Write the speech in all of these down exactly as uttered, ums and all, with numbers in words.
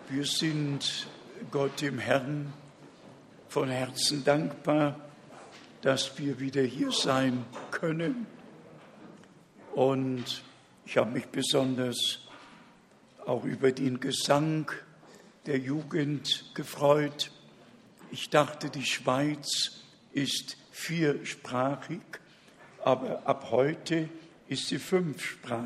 Wir sind Gott dem Herrn von Herzen dankbar, dass wir wieder hier sein können. Und ich habe mich besonders auch über den Gesang der Jugend gefreut. Ich dachte, die Schweiz ist viersprachig, aber ab heute ist sie fünfsprachig.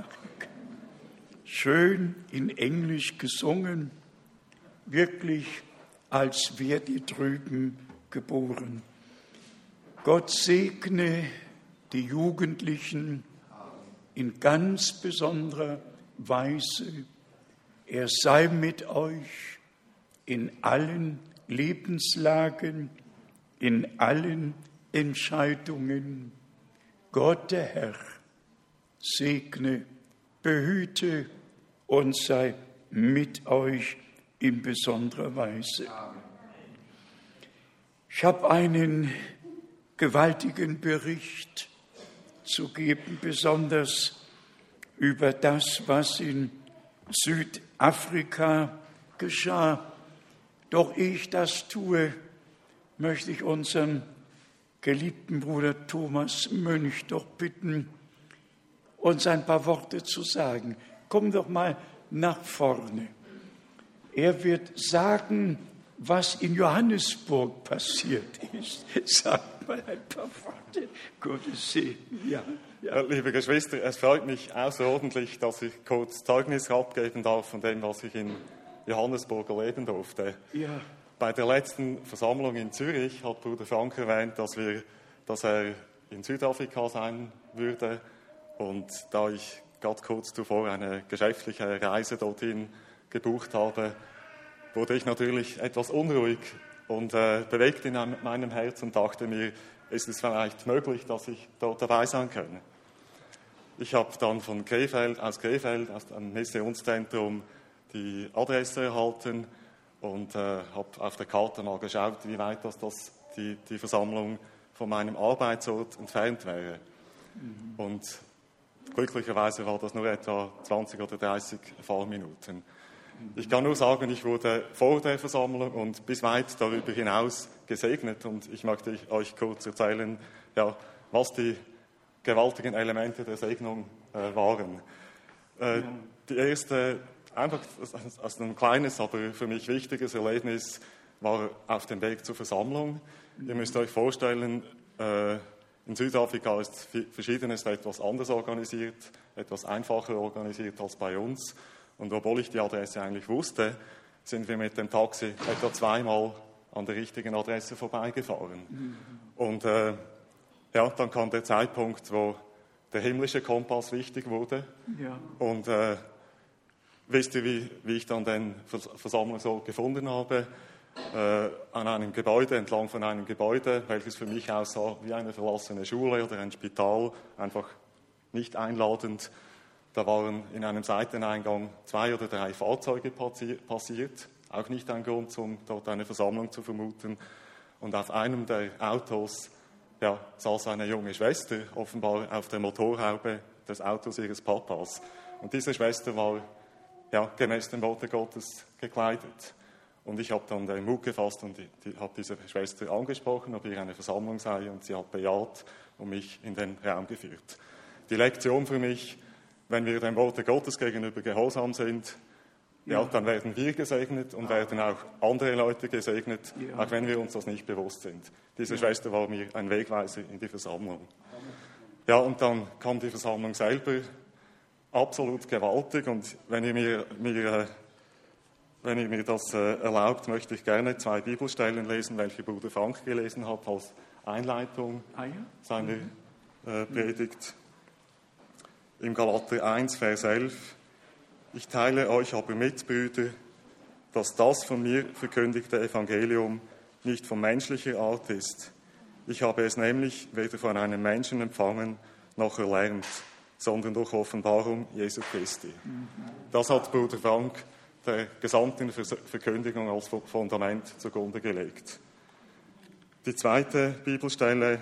Schön in Englisch gesungen, wirklich als wäre die drüben geboren. Gott segne die Jugendlichen in ganz besonderer Weise. Er sei mit euch in allen Lebenslagen, in allen Entscheidungen. Gott, der Herr, segne, behüte und sei mit euch in besonderer Weise. Ich habe einen gewaltigen Bericht zu geben, besonders über das, was in Südafrika geschah. Doch ehe ich das tue, möchte ich unseren geliebten Bruder Thomas Mönch doch bitten, uns ein paar Worte zu sagen. Komm doch mal nach vorne. Er wird sagen, was in Johannesburg passiert ist. Sagt mal ein paar Worte. Gottes Segen. Ja, ja. Liebe Geschwister, es freut mich außerordentlich, dass ich kurz Zeugnis abgeben darf von dem, was ich in Johannesburg erleben durfte. Ja. Bei der letzten Versammlung in Zürich hat Bruder Frank erwähnt, dass, wir, dass er in Südafrika sein würde. Und da ich gerade kurz zuvor eine geschäftliche Reise dorthin gebucht habe, wurde ich natürlich etwas unruhig und äh, bewegt in einem, meinem Herz und dachte mir, ist es vielleicht möglich, dass ich dort dabei sein kann. Ich habe dann von Krefeld, aus Krefeld, aus dem Missionszentrum, die Adresse erhalten und äh, habe auf der Karte mal geschaut, wie weit das, das die, die Versammlung von meinem Arbeitsort entfernt wäre. Mhm. Und glücklicherweise war das nur etwa zwanzig oder dreißig Fahrminuten. Ich kann nur sagen, ich wurde vor der Versammlung und bis weit darüber hinaus gesegnet. Und ich möchte euch kurz erzählen, ja, was die gewaltigen Elemente der Segnung äh, waren. Äh, die erste, einfach als ein kleines, aber für mich wichtiges Erlebnis war auf dem Weg zur Versammlung. Ihr müsst euch vorstellen, äh, in Südafrika ist Verschiedenes etwas anders organisiert, etwas einfacher organisiert als bei uns. Und obwohl ich die Adresse eigentlich wusste, sind wir mit dem Taxi etwa zweimal an der richtigen Adresse vorbeigefahren. Mhm. Und äh, ja, dann kam der Zeitpunkt, wo der himmlische Kompass wichtig wurde. Ja. Und äh, wisst ihr, wie, wie ich dann den Versammlungsort gefunden habe? Äh, an einem Gebäude, entlang von einem Gebäude, welches für mich aussah wie eine verlassene Schule oder ein Spital, einfach nicht einladend. Da waren in einem Seiteneingang zwei oder drei Fahrzeuge passiert, auch nicht ein Grund, um dort eine Versammlung zu vermuten. Und auf einem der Autos ja, saß eine junge Schwester, offenbar auf der Motorhaube des Autos ihres Papas. Und diese Schwester war ja, gemäß dem Worte Gottes gekleidet. Und ich habe dann den Mut gefasst und die, die, habe diese Schwester angesprochen, ob hier eine Versammlung sei, und sie hat bejaht und mich in den Raum geführt. Die Lektion für mich: Wenn wir dem Worte Gottes gegenüber gehorsam sind, ja, dann werden wir gesegnet und werden auch andere Leute gesegnet, ja, auch wenn wir uns das nicht bewusst sind. Diese ja. Schwester war mir ein Wegweiser in die Versammlung. Ja, und dann kam die Versammlung selber, absolut gewaltig. Und wenn ihr mir, mir, wenn ihr mir das äh, erlaubt, möchte ich gerne zwei Bibelstellen lesen, welche Bruder Frank gelesen hat als Einleitung ah, ja? seiner mhm. äh, Predigt. Im Galater eins, Vers elf. Ich teile euch aber mit, Brüder, dass das von mir verkündigte Evangelium nicht von menschlicher Art ist. Ich habe es nämlich weder von einem Menschen empfangen noch erlernt, sondern durch Offenbarung Jesu Christi. Das hat Bruder Frank der gesamten Verkündigung als Fundament zugrunde gelegt. Die zweite Bibelstelle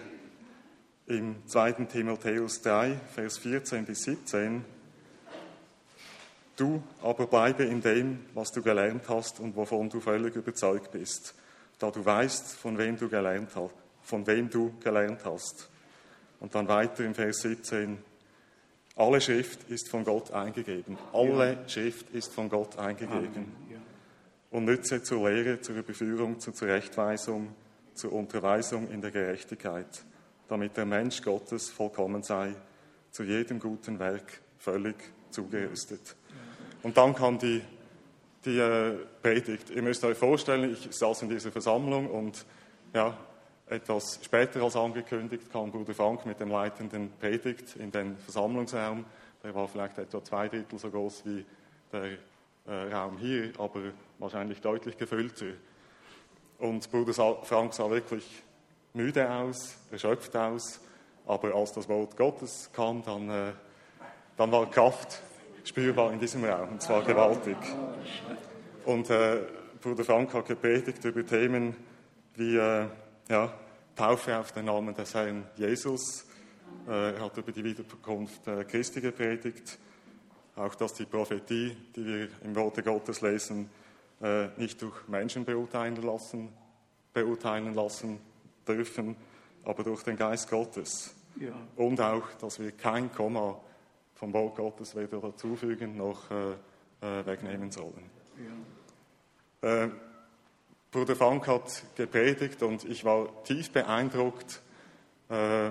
im zweiten Timotheus drei, Vers vierzehn bis siebzehn. Du aber bleibe in dem, was du gelernt hast und wovon du völlig überzeugt bist, da du weißt, von wem du gelernt hast, von wem du gelernt hast. Und dann weiter im Vers siebzehn. Alle Schrift ist von Gott eingegeben. Alle ja. Schrift ist von Gott eingegeben. Ja. Und nütze zur Lehre, zur Überführung, zur Zurechtweisung, zur Unterweisung in der Gerechtigkeit, damit der Mensch Gottes vollkommen sei, zu jedem guten Werk völlig zugerüstet. Und dann kam die, die äh, Predigt. Ihr müsst euch vorstellen, ich saß in dieser Versammlung und ja, etwas später als angekündigt kam Bruder Frank mit dem leitenden Predigt in den Versammlungsraum. Der war vielleicht etwa zwei Drittel so groß wie der äh, Raum hier, aber wahrscheinlich deutlich gefüllter. Und Bruder Frank sah wirklich müde aus, erschöpft aus, aber als das Wort Gottes kam, dann, äh, dann war Kraft spürbar in diesem Raum, und zwar gewaltig. Und äh, Bruder Frank hat gepredigt über Themen wie äh, ja, Taufe auf den Namen des Herrn Jesus. Äh, er hat über die Wiederkunft äh, Christi gepredigt, auch dass die Prophetie, die wir im Worte Gottes lesen, äh, nicht durch Menschen beurteilen lassen, beurteilen lassen dürfen, aber durch den Geist Gottes. Ja. Und auch, dass wir kein Komma vom Wort Gottes weder dazufügen noch äh, äh, wegnehmen sollen. Ja. Äh, Bruder Frank hat gepredigt und ich war tief beeindruckt. Äh,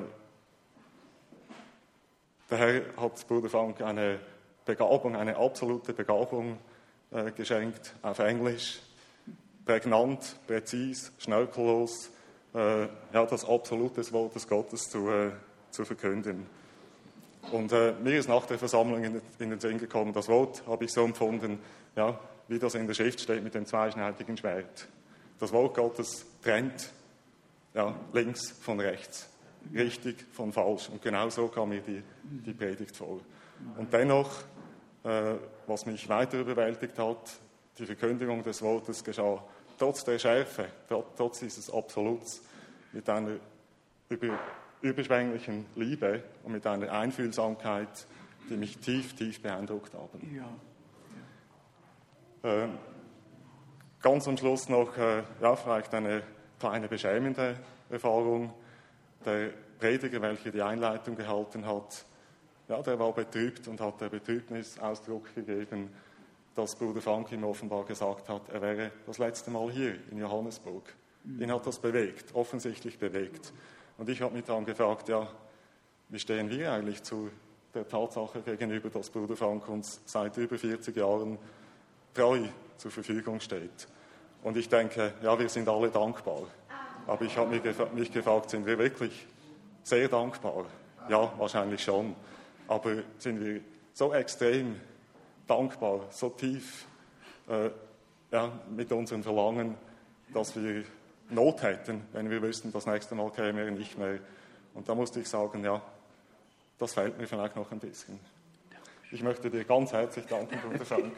der Herr hat Bruder Frank eine Begabung, eine absolute Begabung äh, geschenkt auf Englisch. Prägnant, präzis, schnörkellos, äh, ja, das absolute Wort des Gottes zu, äh, zu verkünden. Und äh, mir ist nach der Versammlung in, in den Sinn gekommen, das Wort habe ich so empfunden, ja, wie das in der Schrift steht mit dem zweischneidigen Schwert. Das Wort Gottes trennt ja, links von rechts, richtig von falsch. Und genau so kam mir die, die Predigt vor. Und dennoch, äh, was mich weiter überwältigt hat, die Verkündigung des Wortes geschah trotz der Schärfe, trotz dieses Absoluts, mit einer über, überschwänglichen Liebe und mit einer Einfühlsamkeit, die mich tief, tief beeindruckt haben. Ja. Ja. Äh, ganz am Schluss noch äh, ja, vielleicht eine kleine beschämende Erfahrung. Der Prediger, welcher die Einleitung gehalten hat, ja, der war betrübt und hat der Betrübnis Ausdruck gegeben, dass Bruder Frank ihm offenbar gesagt hat, er wäre das letzte Mal hier in Johannesburg. Mhm. Ihn hat das bewegt, offensichtlich bewegt. Und ich habe mich dann gefragt, ja, wie stehen wir eigentlich zu der Tatsache gegenüber, dass Bruder Frank uns seit über vierzig Jahren treu zur Verfügung steht. Und ich denke, ja, wir sind alle dankbar. Aber ich habe mich, gef- mich gefragt, sind wir wirklich sehr dankbar? Ja, wahrscheinlich schon. Aber sind wir so extrem dankbar, so tief äh, ja, mit unserem Verlangen, dass wir Not hätten, wenn wir wüssten, das nächste Mal käme er nicht mehr. Und da musste ich sagen, ja, das fehlt mir vielleicht noch ein bisschen. Ich möchte dir ganz herzlich danken, Bruder Frank.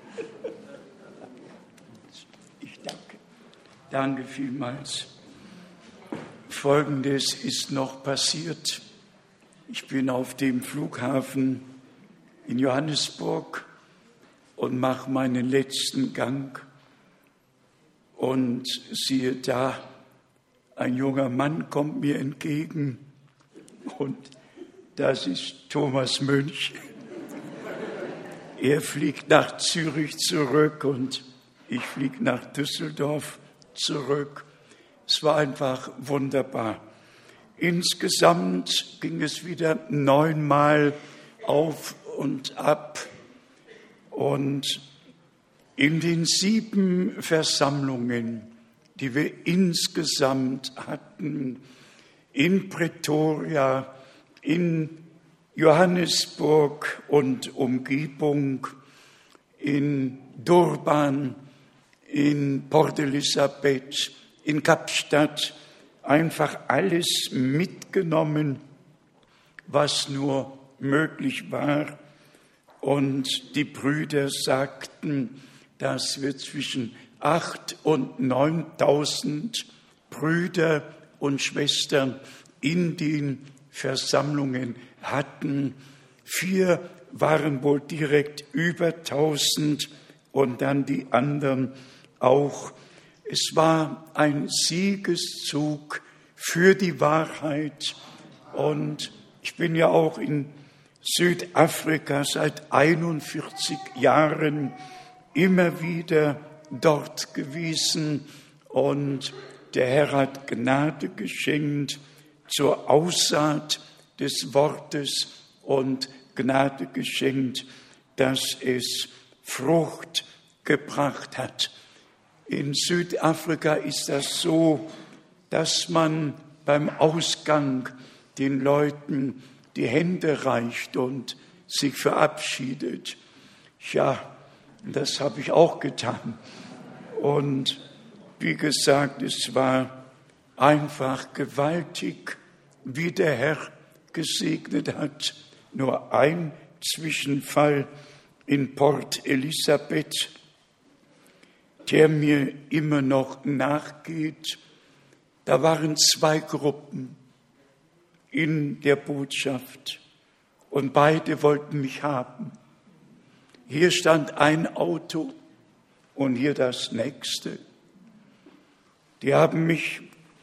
Ich danke. Danke vielmals. Folgendes ist noch passiert. Ich bin auf dem Flughafen in Johannesburg und mache meinen letzten Gang. Und siehe da, ein junger Mann kommt mir entgegen und das ist Thomas Mönch. Er fliegt nach Zürich zurück und ich fliege nach Düsseldorf zurück. Es war einfach wunderbar. Insgesamt ging es wieder neunmal auf und ab. Und in den sieben Versammlungen, die wir insgesamt hatten, in Pretoria, in Johannesburg und Umgebung, in Durban, in Port Elizabeth, in Kapstadt, einfach alles mitgenommen, was nur möglich war. Und die Brüder sagten, dass wir zwischen acht und neuntausend Brüder und Schwestern in den Versammlungen hatten. Vier waren wohl direkt über tausend und dann die anderen auch. Es war ein Siegeszug für die Wahrheit und ich bin ja auch in Südafrika seit einundvierzig Jahren immer wieder dort gewesen und der Herr hat Gnade geschenkt zur Aussaat des Wortes und Gnade geschenkt, dass es Frucht gebracht hat. In Südafrika ist das so, dass man beim Ausgang den Leuten die Hände reicht und sich verabschiedet. Ja, das habe ich auch getan. Und wie gesagt, es war einfach gewaltig, wie der Herr gesegnet hat. Nur ein Zwischenfall in Port Elizabeth, der mir immer noch nachgeht. Da waren zwei Gruppen in der Botschaft und beide wollten mich haben. Hier stand ein Auto und hier das nächste. Die haben mich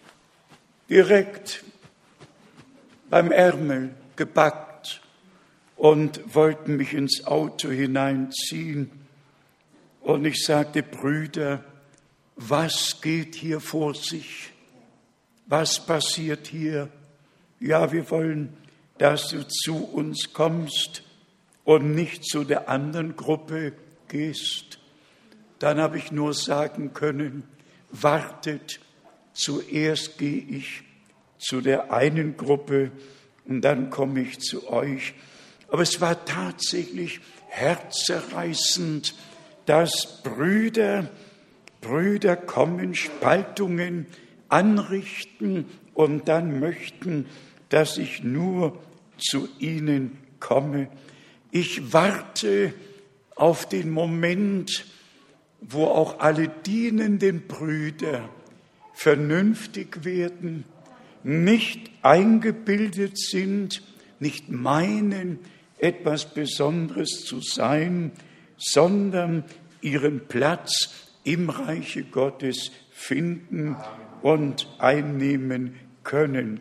direkt beim Ärmel gepackt und wollten mich ins Auto hineinziehen. Und ich sagte, Brüder, was geht hier vor sich? Was passiert hier? Ja, wir wollen, dass du zu uns kommst und nicht zu der anderen Gruppe gehst. Dann habe ich nur sagen können, wartet, zuerst gehe ich zu der einen Gruppe und dann komme ich zu euch. Aber es war tatsächlich herzerreißend, dass Brüder, Brüder kommen, Spaltungen anrichten und dann möchten, dass ich nur zu ihnen komme. Ich warte auf den Moment, wo auch alle dienenden Brüder vernünftig werden, nicht eingebildet sind, nicht meinen, etwas Besonderes zu sein, sondern ihren Platz im Reiche Gottes finden und einnehmen können.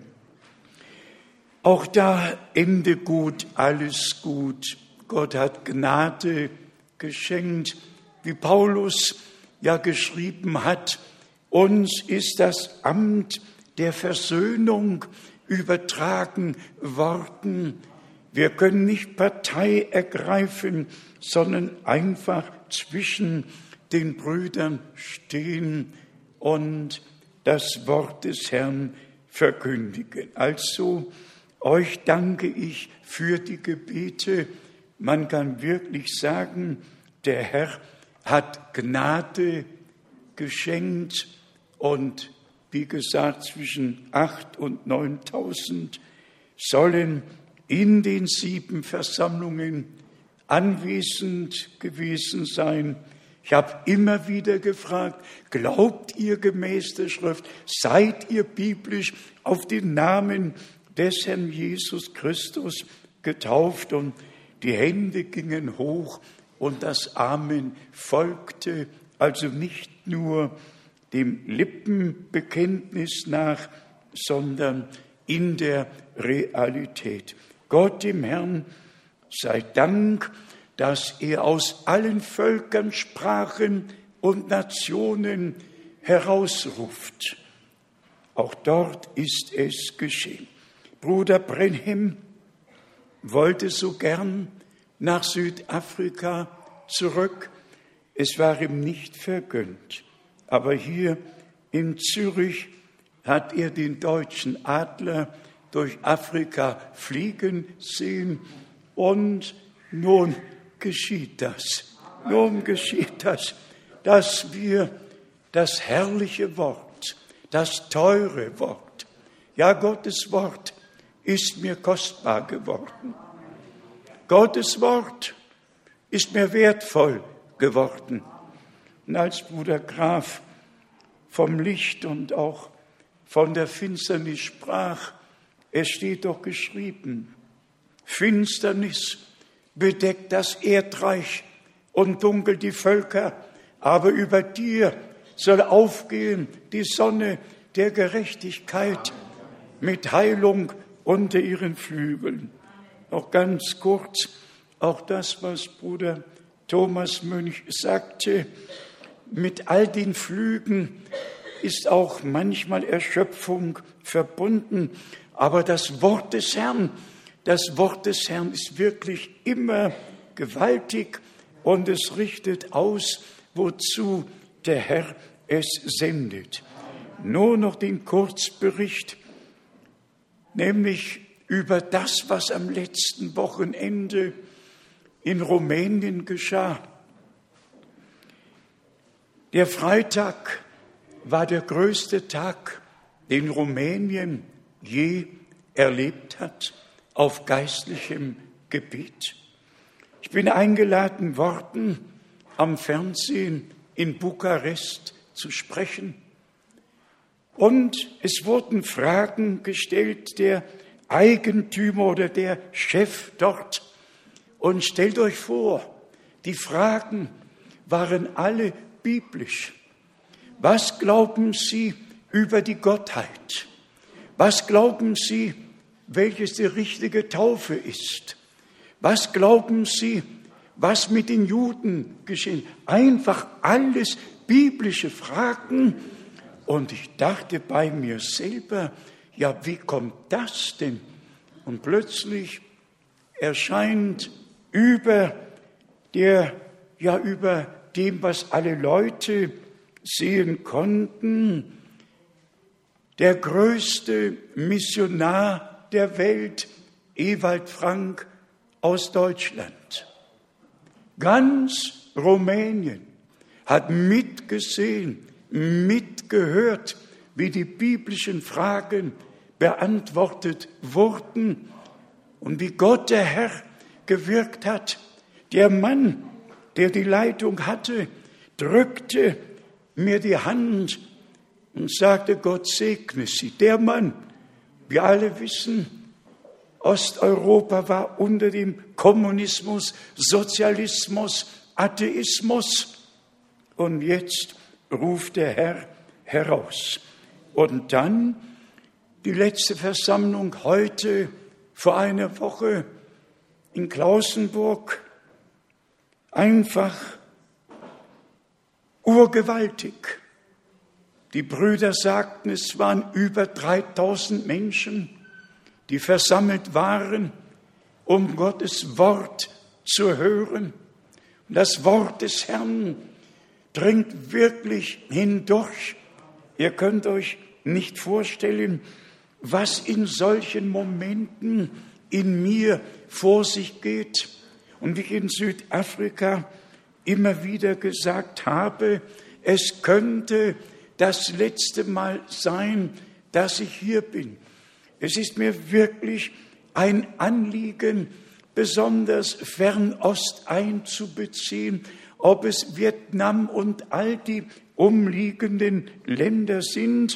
Auch da Ende gut, alles gut. Gott hat Gnade geschenkt, wie Paulus ja geschrieben hat. Uns ist das Amt der Versöhnung übertragen worden. Wir können nicht Partei ergreifen, sondern einfach zwischen den Brüdern stehen und das Wort des Herrn verkündigen. Also, euch danke ich für die Gebete. Man kann wirklich sagen, der Herr hat Gnade geschenkt und wie gesagt, zwischen acht und neuntausend sollen in den sieben Versammlungen anwesend gewesen sein. Ich habe immer wieder gefragt, glaubt ihr gemäß der Schrift, seid ihr biblisch auf den Namen des Herrn Jesus Christus getauft? Und die Hände gingen hoch und das Amen folgte, also nicht nur dem Lippenbekenntnis nach, sondern in der Realität. Gott dem Herrn sei Dank, dass er aus allen Völkern, Sprachen und Nationen herausruft. Auch dort ist es geschehen. Bruder Brenhem wollte so gern nach Südafrika zurück. Es war ihm nicht vergönnt. Aber hier in Zürich hat er den deutschen Adler durch Afrika fliegen sehen und nun geschieht das. Nun geschieht das, dass wir das herrliche Wort, das teure Wort, ja, Gottes Wort ist mir kostbar geworden. Gottes Wort ist mir wertvoll geworden. Und als Bruder Graf vom Licht und auch von der Finsternis sprach, es steht doch geschrieben, Finsternis bedeckt das Erdreich und dunkelt die Völker, aber über dir soll aufgehen die Sonne der Gerechtigkeit mit Heilung unter ihren Flügeln. Noch ganz kurz, auch das, was Bruder Thomas Mönch sagte, mit all den Flügen ist auch manchmal Erschöpfung verbunden, aber das Wort des Herrn, das Wort des Herrn ist wirklich immer gewaltig und es richtet aus, wozu der Herr es sendet. Nur noch den Kurzbericht, nämlich über das, was am letzten Wochenende in Rumänien geschah. Der Freitag war der größte Tag, den Rumänien je erlebt hat, auf geistlichem Gebiet. Ich bin eingeladen worden, am Fernsehen in Bukarest zu sprechen. Und es wurden Fragen gestellt, der Eigentümer oder der Chef dort. Und stellt euch vor, die Fragen waren alle biblisch. Was glauben Sie über die Gottheit? Was glauben Sie, welches die richtige Taufe ist? Was glauben Sie, was mit den Juden geschehen? Einfach alles biblische Fragen. Und ich dachte bei mir selber, ja, wie kommt das denn? Und plötzlich erscheint über der, ja, über dem, was alle Leute sehen konnten, der größte Missionar der Welt, Ewald Frank aus Deutschland. Ganz Rumänien hat mitgesehen, mitgehört, wie die biblischen Fragen beantwortet wurden und wie Gott, der Herr, gewirkt hat. Der Mann, der die Leitung hatte, drückte mir die Hand und sagte, Gott segne Sie. Der Mann, wir alle wissen, Osteuropa war unter dem Kommunismus, Sozialismus, Atheismus. Und jetzt ruft der Herr heraus. Und dann die letzte Versammlung heute vor einer Woche in Klausenburg. Einfach urgewaltig. Die Brüder sagten, es waren über dreitausend Menschen, die versammelt waren, um Gottes Wort zu hören. Und das Wort des Herrn dringt wirklich hindurch. Ihr könnt euch nicht vorstellen, was in solchen Momenten in mir vor sich geht. Und wie ich in Südafrika immer wieder gesagt habe, es könnte das letzte Mal sein, dass ich hier bin. Es ist mir wirklich ein Anliegen, besonders Fernost einzubeziehen, ob es Vietnam und all die umliegenden Länder sind,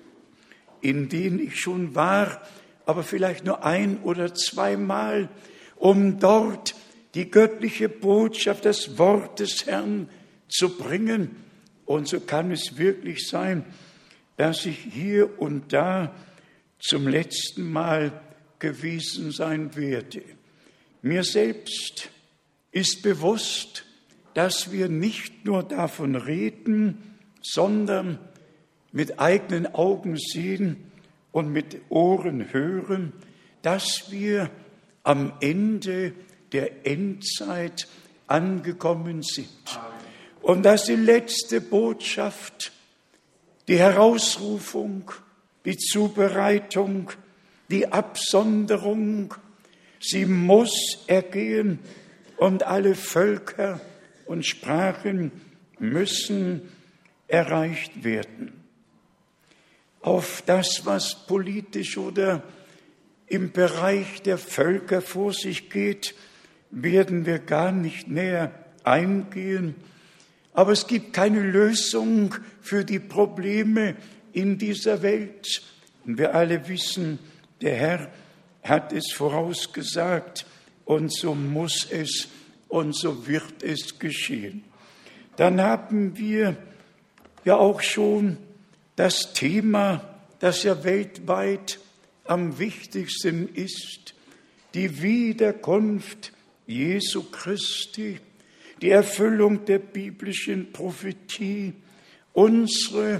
in denen ich schon war, aber vielleicht nur ein oder zweimal, um dort die göttliche Botschaft, das Wort des Herrn zu bringen. Und so kann es wirklich sein, dass ich hier und da zum letzten Mal gewesen sein werde. Mir selbst ist bewusst, dass wir nicht nur davon reden, sondern mit eigenen Augen sehen und mit Ohren hören, dass wir am Ende der Endzeit angekommen sind. Und dass die letzte Botschaft, die Herausrufung, die Zubereitung, die Absonderung, sie muss ergehen und alle Völker und Sprachen müssen erreicht werden. Auf das, was politisch oder im Bereich der Völker vor sich geht, werden wir gar nicht näher eingehen. Aber es gibt keine Lösung für die Probleme in dieser Welt. Und wir alle wissen, der Herr hat es vorausgesagt, und so muss es und so wird es geschehen. Dann haben wir ja auch schon das Thema, das ja weltweit am wichtigsten ist, die Wiederkunft Jesu Christi, die Erfüllung der biblischen Prophetie, unsere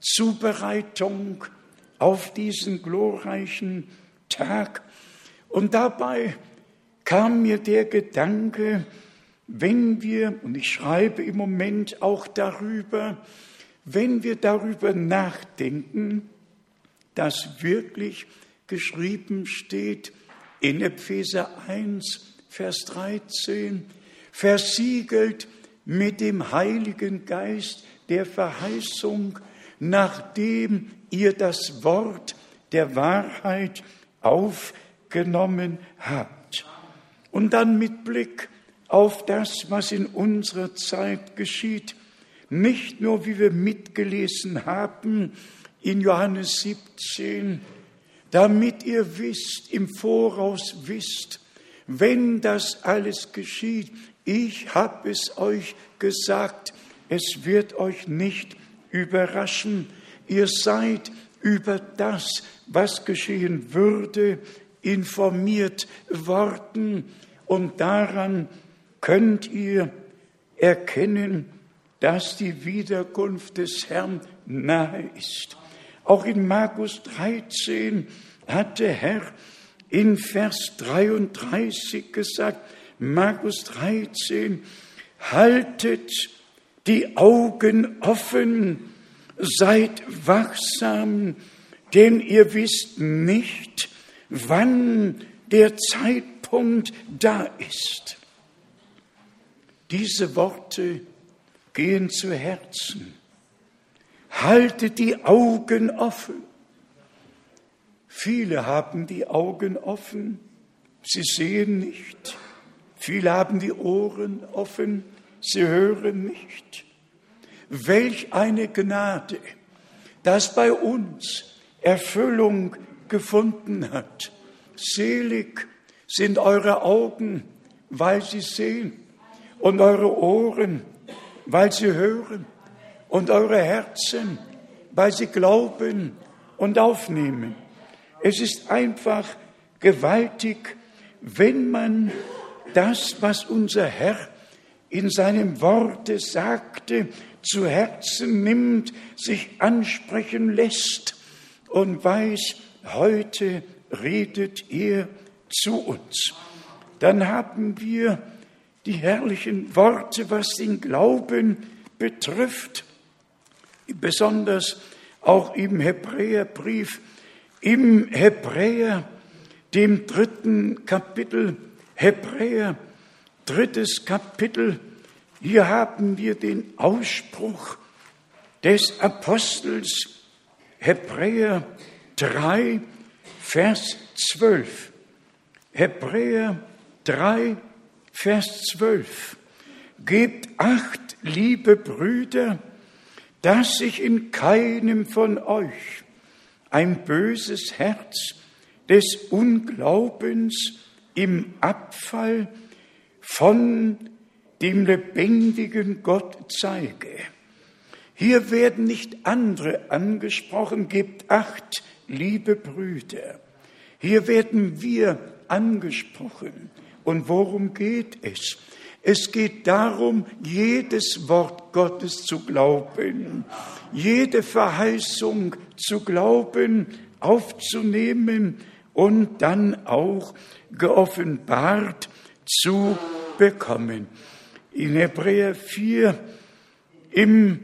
Zubereitung auf diesen glorreichen Tag. Und dabei kam mir der Gedanke, wenn wir, und ich schreibe im Moment auch darüber, wenn wir darüber nachdenken, dass wirklich geschrieben steht in Epheser eins, Vers dreizehn, versiegelt mit dem Heiligen Geist der Verheißung, nachdem ihr das Wort der Wahrheit aufgenommen habt. Und dann mit Blick auf das, was in unserer Zeit geschieht, nicht nur, wie wir mitgelesen haben in Johannes siebzehn, damit ihr wisst, im Voraus wisst, wenn das alles geschieht, ich habe es euch gesagt, es wird euch nicht überraschen. Ihr seid über das, was geschehen würde, informiert worden und daran könnt ihr erkennen, dass die Wiederkunft des Herrn nahe ist. Auch in Markus dreizehn hat der Herr in Vers dreiunddreißig gesagt, Markus dreizehn, haltet die Augen offen, seid wachsam, denn ihr wisst nicht, wann der Zeitpunkt da ist. Diese Worte gehen zu Herzen. Haltet die Augen offen. Viele haben die Augen offen, sie sehen nicht. Viele haben die Ohren offen, sie hören nicht. Welch eine Gnade, dass bei uns Erfüllung gefunden hat. Selig sind eure Augen, weil sie sehen, und eure Ohren, weil sie hören, und eure Herzen, weil sie glauben und aufnehmen. Es ist einfach gewaltig, wenn man das, was unser Herr in seinem Worte sagte, zu Herzen nimmt, sich ansprechen lässt und weiß, heute redet er zu uns. Dann haben wir die herrlichen Worte, was den Glauben betrifft, besonders auch im Hebräerbrief, im Hebräer, dem dritten Kapitel, Hebräer, drittes Kapitel, hier haben wir den Ausspruch des Apostels, Hebräer drei, Vers zwölf. Hebräer drei, Vers zwölf. Gebt acht, liebe Brüder, dass sich in keinem von euch ein böses Herz des Unglaubens im Abfall von dem lebendigen Gott zeige. Hier werden nicht andere angesprochen, gebt acht, liebe Brüder. Hier werden wir angesprochen. Und worum geht es? Es geht darum, jedes Wort Gottes zu glauben, jede Verheißung zu glauben, aufzunehmen und dann auch geoffenbart zu bekommen. In Hebräer vier, im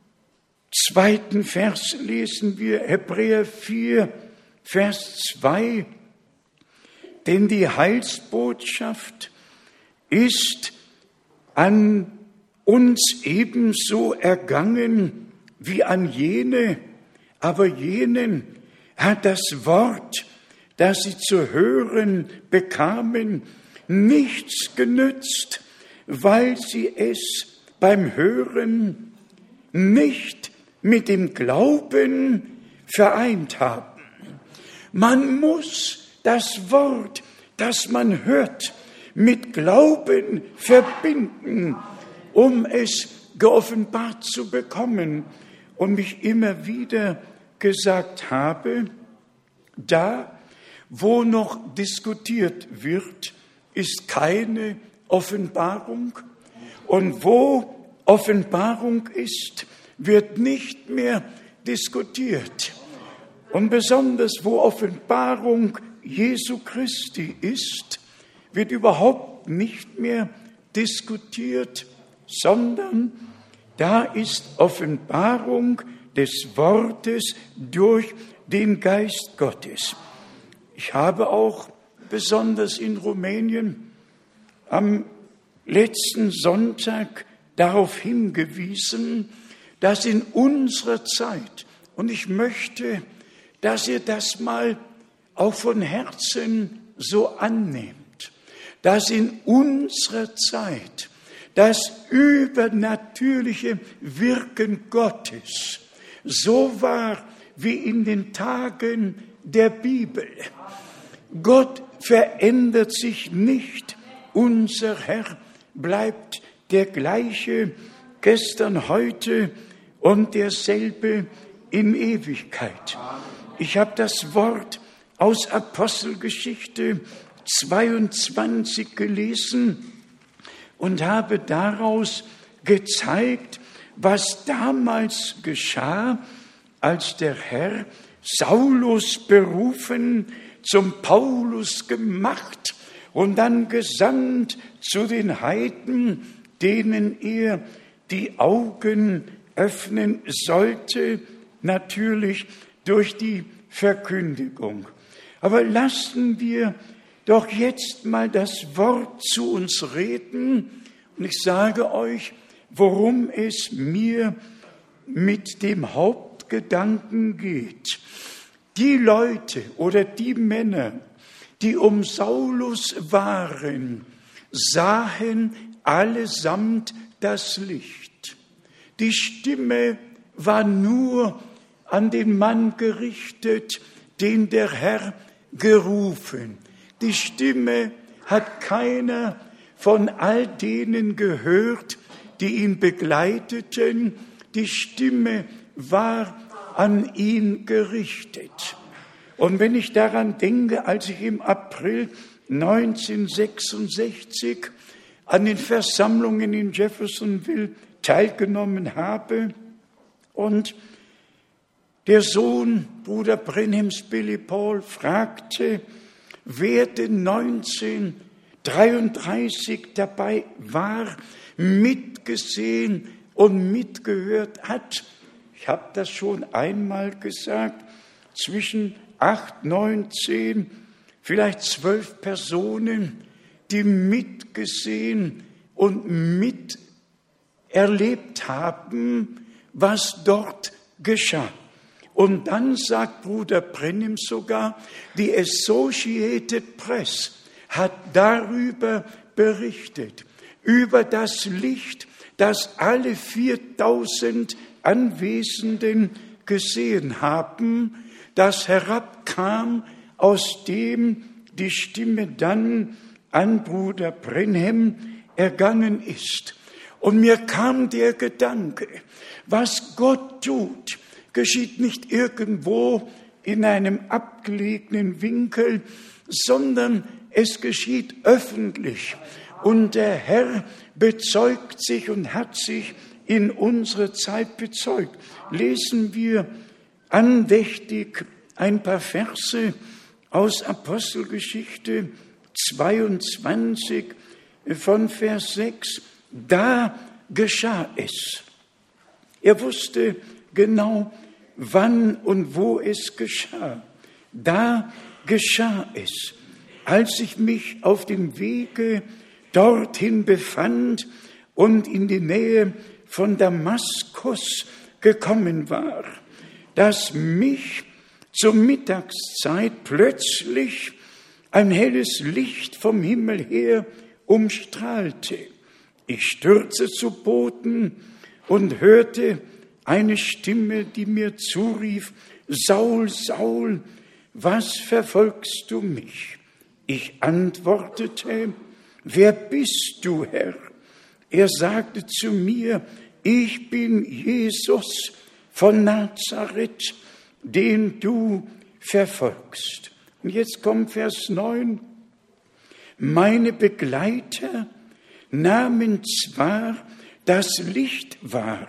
zweiten Vers lesen wir, Hebräer vier, Vers zwei, denn die Heilsbotschaft ist an uns ebenso ergangen wie an jene, aber jenen hat das Wort, das sie zu hören bekamen, nichts genützt, weil sie es beim Hören nicht mit dem Glauben vereint haben. Man muss das Wort, das man hört, mit Glauben verbinden, um es geoffenbart zu bekommen. Und mich immer wieder gesagt habe, da, wo noch diskutiert wird, ist keine Offenbarung. Und wo Offenbarung ist, wird nicht mehr diskutiert. Und besonders, wo Offenbarung Jesu Christi ist, wird überhaupt nicht mehr diskutiert, sondern da ist Offenbarung des Wortes durch den Geist Gottes. Ich habe auch besonders in Rumänien am letzten Sonntag darauf hingewiesen, dass in unserer Zeit, und ich möchte, dass ihr das mal auch von Herzen so annehmt, dass in unserer Zeit das übernatürliche Wirken Gottes so war wie in den Tagen der Bibel. Gott verändert sich nicht. Unser Herr bleibt der gleiche gestern, heute und derselbe in Ewigkeit. Ich habe das Wort aus Apostelgeschichte zweiundzwanzig gelesen und habe daraus gezeigt, was damals geschah, als der Herr Saulus berufen, zum Paulus gemacht und dann gesandt zu den Heiden, denen er die Augen öffnen sollte, natürlich durch die Verkündigung. Aber lassen wir doch jetzt mal das Wort zu uns reden. Und ich sage euch, worum es mir mit dem Hauptgedanken geht. Die Leute oder die Männer, die um Saulus waren, sahen allesamt das Licht. Die Stimme war nur an den Mann gerichtet, den der Herr gerufen. Die Stimme hat keiner von all denen gehört, die ihn begleiteten. Die Stimme war an ihn gerichtet. Und wenn ich daran denke, als ich im April neunzehnhundertsechsundsechzig an den Versammlungen in Jeffersonville teilgenommen habe und der Sohn Bruder Brenhims, Billy Paul, fragte, wer denn neunzehnhundertdreiunddreißig dabei war, mitgesehen und mitgehört hat. Ich habe das schon einmal gesagt, zwischen acht, neun, zehn, vielleicht zwölf Personen, die mitgesehen und miterlebt haben, was dort geschah. Und dann sagt Bruder Brenhim sogar, die Associated Press hat darüber berichtet, über das Licht, das alle viertausend Anwesenden gesehen haben, das herabkam, aus dem die Stimme dann an Bruder Brenhim ergangen ist. Und mir kam der Gedanke, was Gott tut, geschieht nicht irgendwo in einem abgelegenen Winkel, sondern es geschieht öffentlich. Und der Herr bezeugt sich und hat sich in unsere Zeit bezeugt. Lesen wir andächtig ein paar Verse aus Apostelgeschichte zweiundzwanzig von Vers sechs. Da geschah es. Er wusste genau, wann und wo es geschah. Da geschah es, als ich mich auf dem Wege dorthin befand und in die Nähe von Damaskus gekommen war, dass mich zur Mittagszeit plötzlich ein helles Licht vom Himmel her umstrahlte. Ich stürzte zu Boden und hörte eine Stimme, die mir zurief, Saul, Saul, was verfolgst du mich? Ich antwortete, wer bist du, Herr? Er sagte zu mir, ich bin Jesus von Nazareth, den du verfolgst. Und jetzt kommt Vers neun. Meine Begleiter nahmen zwar das Licht wahr,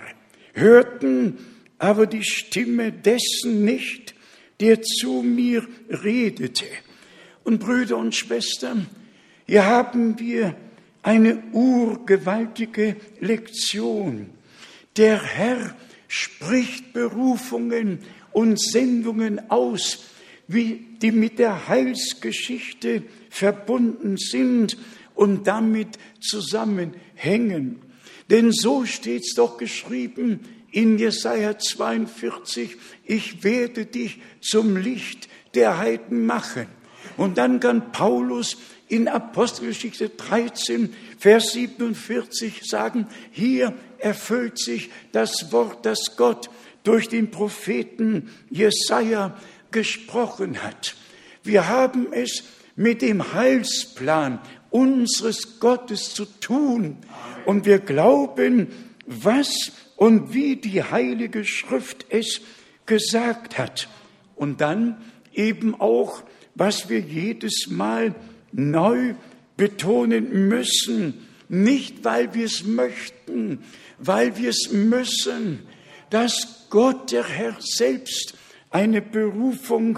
hörten aber die Stimme dessen nicht, der zu mir redete. Und Brüder und Schwestern, hier haben wir eine urgewaltige Lektion. Der Herr spricht Berufungen und Sendungen aus, wie die mit der Heilsgeschichte verbunden sind und damit zusammenhängen. Denn so steht's doch geschrieben in Jesaja zweiundvierzig, ich werde dich zum Licht der Heiden machen. Und dann kann Paulus in Apostelgeschichte dreizehn, Vers siebenundvierzig sagen, hier erfüllt sich das Wort, das Gott durch den Propheten Jesaja gesprochen hat. Wir haben es mit dem Heilsplan unseres Gottes zu tun. Und wir glauben, was und wie die Heilige Schrift es gesagt hat. Und dann eben auch, was wir jedes Mal neu betonen müssen, nicht weil wir es möchten, weil wir es müssen, dass Gott, der Herr selbst, eine Berufung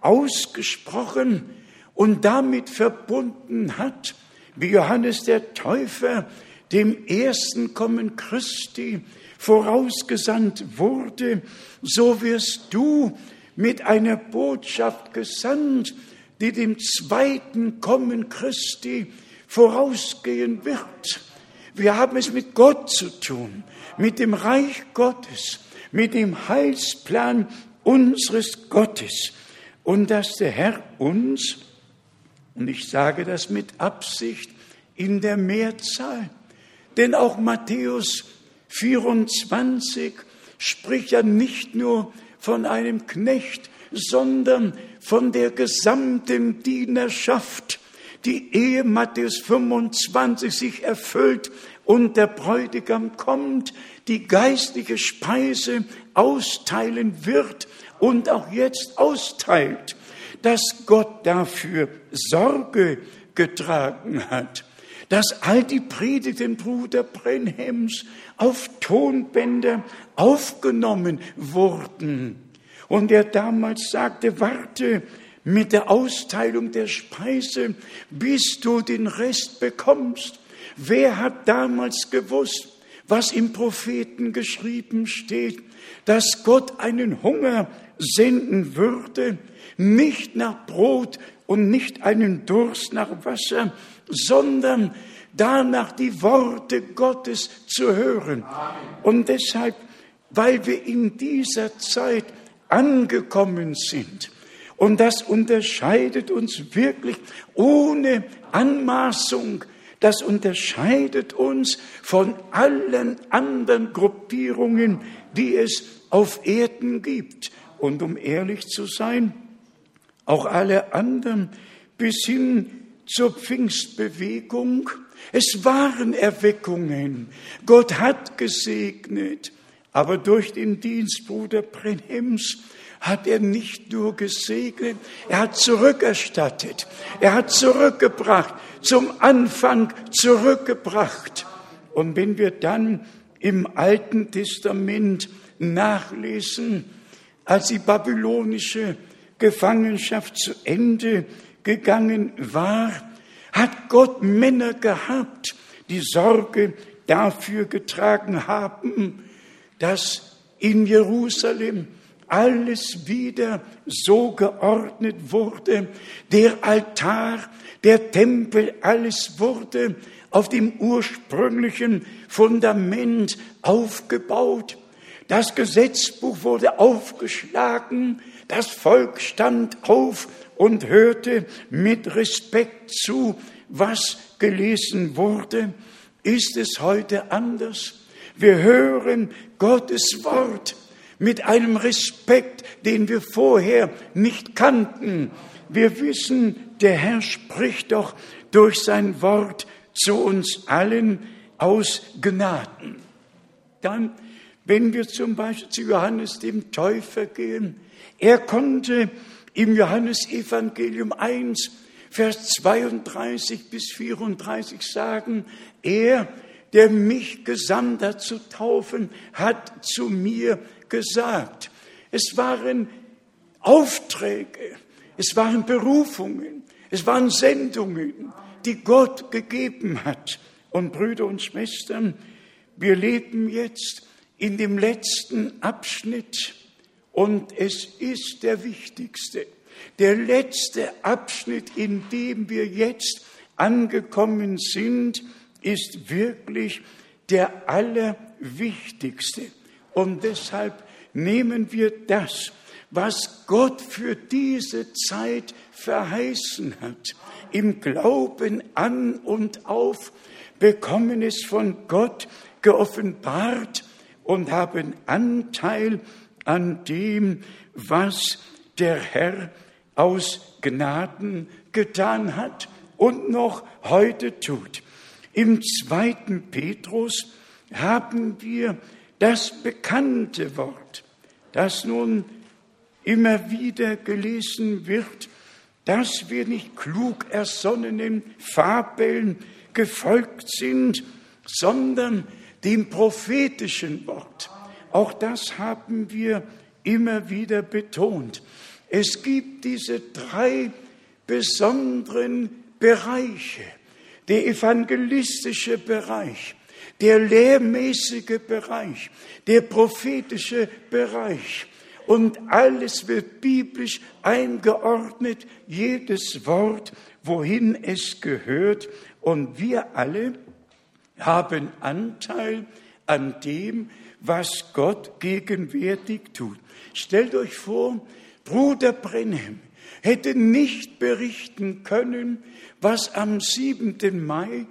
ausgesprochen und damit verbunden hat, wie Johannes der Täufer dem ersten Kommen Christi vorausgesandt wurde, so wirst du mit einer Botschaft gesandt, die dem zweiten Kommen Christi vorausgehen wird. Wir haben es mit Gott zu tun, mit dem Reich Gottes, mit dem Heilsplan unseres Gottes. Und dass der Herr uns, und ich sage das mit Absicht in der Mehrzahl, denn auch Matthäus vierundzwanzig spricht ja nicht nur von einem Knecht, sondern von der gesamten Dienerschaft, die ehe Matthäus fünfundzwanzig sich erfüllt und der Bräutigam kommt, die geistliche Speise austeilen wird und auch jetzt austeilt, dass Gott dafür Sorge getragen hat, dass all die Predigten Bruder Brenhems auf Tonbänder aufgenommen wurden. Und er damals sagte, warte mit der Austeilung der Speise, bis du den Rest bekommst. Wer hat damals gewusst, was im Propheten geschrieben steht, dass Gott einen Hunger senden würde, nicht nach Brot und nicht einen Durst nach Wasser, sondern danach die Worte Gottes zu hören. Amen. Und deshalb, weil wir in dieser Zeit angekommen sind, und das unterscheidet uns wirklich ohne Anmaßung, das unterscheidet uns von allen anderen Gruppierungen, die es auf Erden gibt. Und um ehrlich zu sein, auch alle anderen bis hin zur Pfingstbewegung, es waren Erweckungen. Gott hat gesegnet, aber durch den Dienst Bruder Brenhems hat er nicht nur gesegnet, er hat zurückerstattet, er hat zurückgebracht, zum Anfang zurückgebracht. Und wenn wir dann im Alten Testament nachlesen, als die babylonische Gefangenschaft zu Ende gegangen war, hat Gott Männer gehabt, die Sorge dafür getragen haben, dass in Jerusalem alles wieder so geordnet wurde. Der Altar, der Tempel, alles wurde auf dem ursprünglichen Fundament aufgebaut. Das Gesetzbuch wurde aufgeschlagen. Das Volk stand auf und hörte mit Respekt zu, was gelesen wurde. Ist es heute anders? Wir hören Gottes Wort mit einem Respekt, den wir vorher nicht kannten. Wir wissen, der Herr spricht doch durch sein Wort zu uns allen aus Gnaden. Dann, wenn wir zum Beispiel zu Johannes dem Täufer gehen, er konnte im Johannesevangelium eins, Vers zweiunddreißig bis vierunddreißig sagen, er, der mich gesandt hat zu taufen, hat zu mir gesagt. Es waren Aufträge, es waren Berufungen, es waren Sendungen, die Gott gegeben hat. Und Brüder und Schwestern, wir leben jetzt in dem letzten Abschnitt und es ist der wichtigste. Der letzte Abschnitt, in dem wir jetzt angekommen sind, ist wirklich der allerwichtigste. Und deshalb nehmen wir das, was Gott für diese Zeit verheißen hat, im Glauben an und auf, bekommen es von Gott geoffenbart und haben Anteil an dem, was der Herr aus Gnaden getan hat und noch heute tut. Im zweiten Petrus haben wir das bekannte Wort, das nun immer wieder gelesen wird, dass wir nicht klug ersonnenen Fabeln gefolgt sind, sondern dem prophetischen Wort. Auch das haben wir immer wieder betont. Es gibt diese drei besonderen Bereiche. Der evangelistische Bereich, der lehrmäßige Bereich, der prophetische Bereich. Und alles wird biblisch eingeordnet, jedes Wort, wohin es gehört. Und wir alle haben Anteil an dem, was Gott gegenwärtig tut. Stellt euch vor, Bruder Branham hätte nicht berichten können, was am siebenten Mai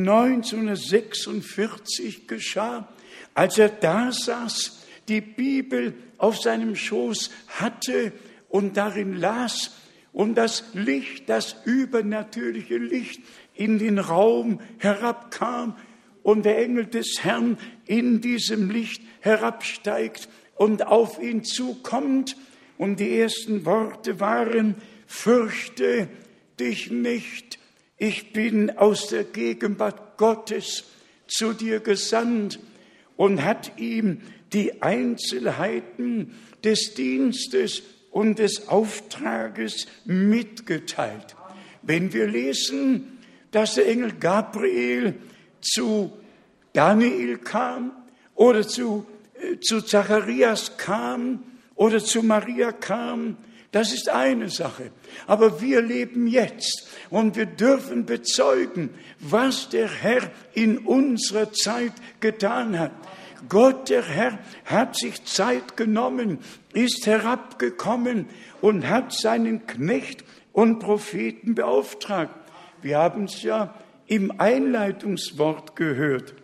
neunzehnhundertsechsundvierzig geschah, als er da saß, die Bibel auf seinem Schoß hatte und darin las und das Licht, das übernatürliche Licht in den Raum herabkam und der Engel des Herrn in diesem Licht herabsteigt und auf ihn zukommt. Und die ersten Worte waren, fürchte dich nicht, ich bin aus der Gegenwart Gottes zu dir gesandt, und hat ihm die Einzelheiten des Dienstes und des Auftrages mitgeteilt. Wenn wir lesen, dass der Engel Gabriel zu Daniel kam oder zu, äh, zu Zacharias kam oder zu Maria kam, das ist eine Sache. Aber wir leben jetzt und wir dürfen bezeugen, was der Herr in unserer Zeit getan hat. Gott, der Herr, hat sich Zeit genommen, ist herabgekommen und hat seinen Knecht und Propheten beauftragt. Wir haben es ja im Einleitungswort gehört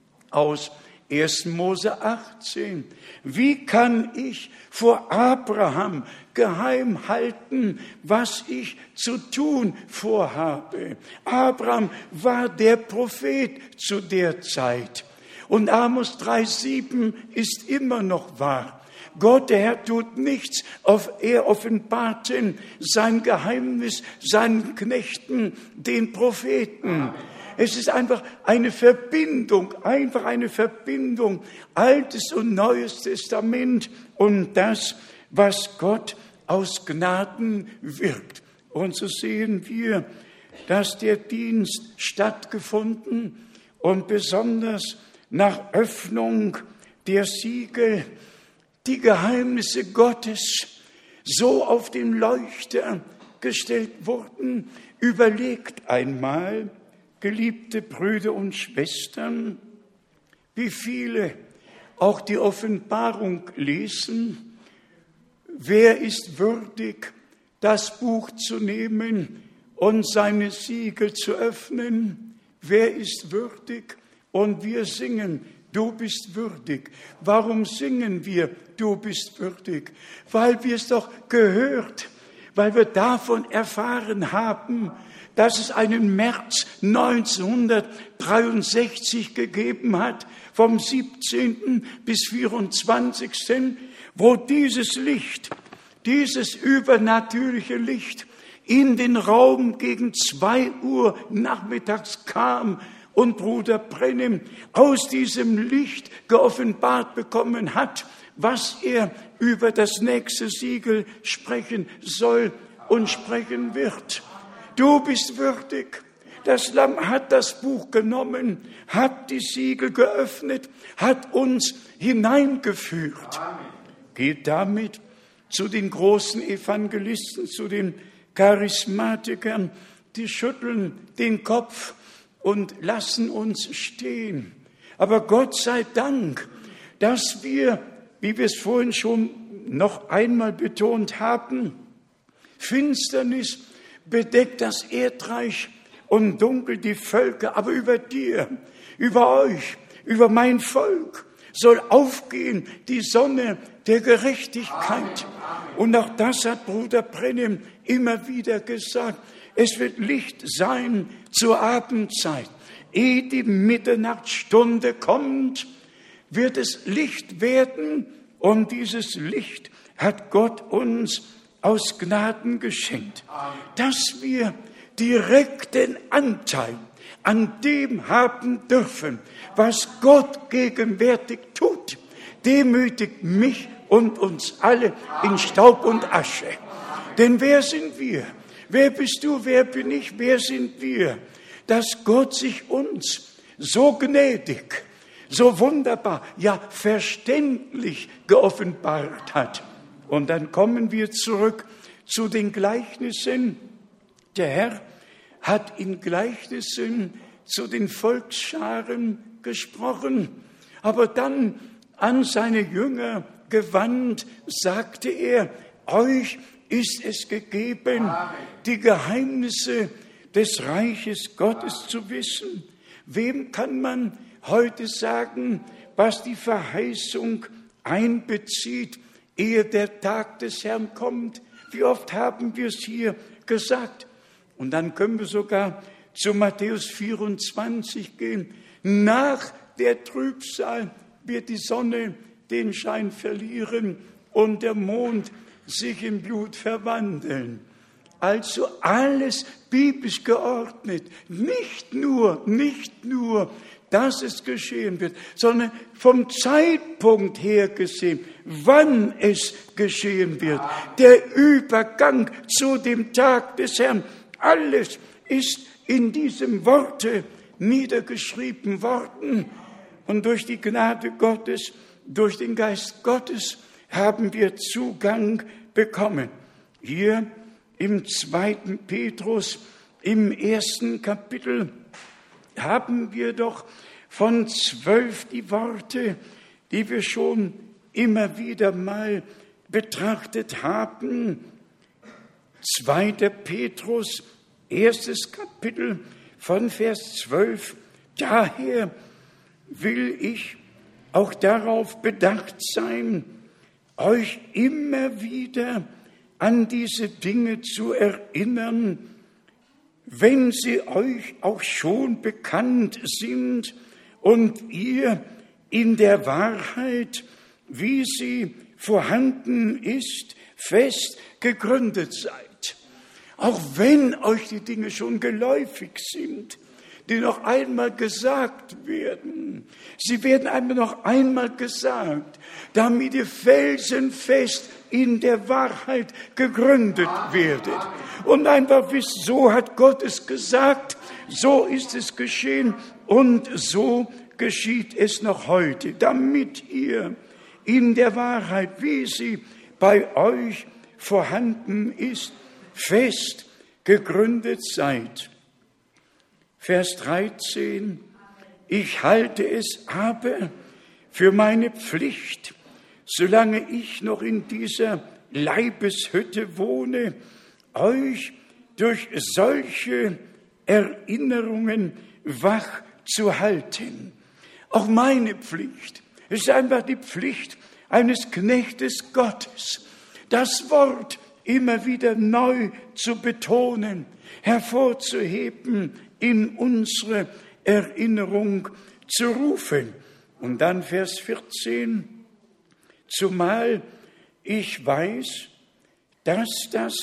aus ersten Mose achtzehn. Wie kann ich vor Abraham geheim halten, was ich zu tun vorhabe? Abraham war der Prophet zu der Zeit. Und Amos drei sieben ist immer noch wahr. Gott, der Herr, tut nichts, er offenbarte sein Geheimnis seinen Knechten, den Propheten. Es ist einfach eine Verbindung, einfach eine Verbindung, Altes und Neues Testament und das, was Gott aus Gnaden wirkt. Und so sehen wir, dass der Dienst stattgefunden und besonders nach Öffnung der Siegel die Geheimnisse Gottes so auf den Leuchter gestellt wurden. Überlegt einmal, geliebte Brüder und Schwestern, wie viele auch die Offenbarung lesen. Wer ist würdig, das Buch zu nehmen und seine Siegel zu öffnen? Wer ist würdig? Und wir singen, du bist würdig. Warum singen wir, du bist würdig? Weil wir es doch gehört, weil wir davon erfahren haben, dass es einen März neunzehnhundertdreiundsechzig gegeben hat, vom siebzehnten bis vierundzwanzigsten, wo dieses Licht, dieses übernatürliche Licht in den Raum gegen zwei Uhr nachmittags kam und Bruder Brennim aus diesem Licht geoffenbart bekommen hat, was er über das nächste Siegel sprechen soll und sprechen wird. Du bist würdig. Das Lamm hat das Buch genommen, hat die Siegel geöffnet, hat uns hineingeführt. Geht damit zu den großen Evangelisten, zu den Charismatikern, die schütteln den Kopf und lassen uns stehen. Aber Gott sei Dank, dass wir, wie wir es vorhin schon noch einmal betont haben, Finsternis bedeckt das Erdreich und dunkel die Völker, aber über dir, über euch, über mein Volk soll aufgehen die Sonne der Gerechtigkeit. Und auch das hat Bruder Brennim immer wieder gesagt. Es wird Licht sein zur Abendzeit. Ehe die Mitternachtsstunde kommt, wird es Licht werden. Und dieses Licht hat Gott uns aus Gnaden geschenkt, dass wir direkten Anteil an dem haben dürfen, was Gott gegenwärtig tut. Demütigt mich und uns alle in Staub und Asche. Denn wer sind wir? Wer bist du? Wer bin ich? Wer sind wir? Dass Gott sich uns so gnädig, so wunderbar, ja verständlich geoffenbart hat. Und dann kommen wir zurück zu den Gleichnissen. Der Herr hat in Gleichnissen zu den Volksscharen gesprochen, aber dann an seine Jünger gewandt, sagte er, euch ist es gegeben, die Geheimnisse des Reiches Gottes zu wissen. Wem kann man heute sagen, was die Verheißung einbezieht, ehe der Tag des Herrn kommt? Wie oft haben wir es hier gesagt? Und dann können wir sogar zu Matthäus vierundzwanzig gehen. Nach der Trübsal wird die Sonne den Schein verlieren und der Mond sich in Blut verwandeln. Also alles biblisch geordnet. Nicht nur, nicht nur, dass es geschehen wird, sondern vom Zeitpunkt her gesehen, wann es geschehen wird. Der Übergang zu dem Tag des Herrn. Alles ist in diesem Worte niedergeschrieben worden. Und durch die Gnade Gottes, durch den Geist Gottes haben wir Zugang bekommen. Hier im zweiten Petrus, im ersten Kapitel, haben wir doch von zwölf die Worte, die wir schon immer wieder mal betrachtet haben. zweiter Petrus, erstes Kapitel von Vers zwölf. Daher will ich auch darauf bedacht sein, euch immer wieder an diese Dinge zu erinnern, wenn sie euch auch schon bekannt sind und ihr in der Wahrheit, wie sie vorhanden ist, fest gegründet seid. Auch wenn euch die Dinge schon geläufig sind, die noch einmal gesagt werden. Sie werden einmal noch einmal gesagt, damit ihr felsenfest in der Wahrheit gegründet werdet. Und einfach wisst, so hat Gott es gesagt, so ist es geschehen und so geschieht es noch heute, damit ihr in der Wahrheit, wie sie bei euch vorhanden ist, fest gegründet seid. Vers dreizehn, ich halte es aber für meine Pflicht, solange ich noch in dieser Leibeshütte wohne, euch durch solche Erinnerungen wach zu halten. Auch meine Pflicht ist einfach die Pflicht eines Knechtes Gottes. Das Wort immer wieder neu zu betonen, hervorzuheben, in unsere Erinnerung zu rufen. Und dann Vers vierzehn, zumal ich weiß, dass das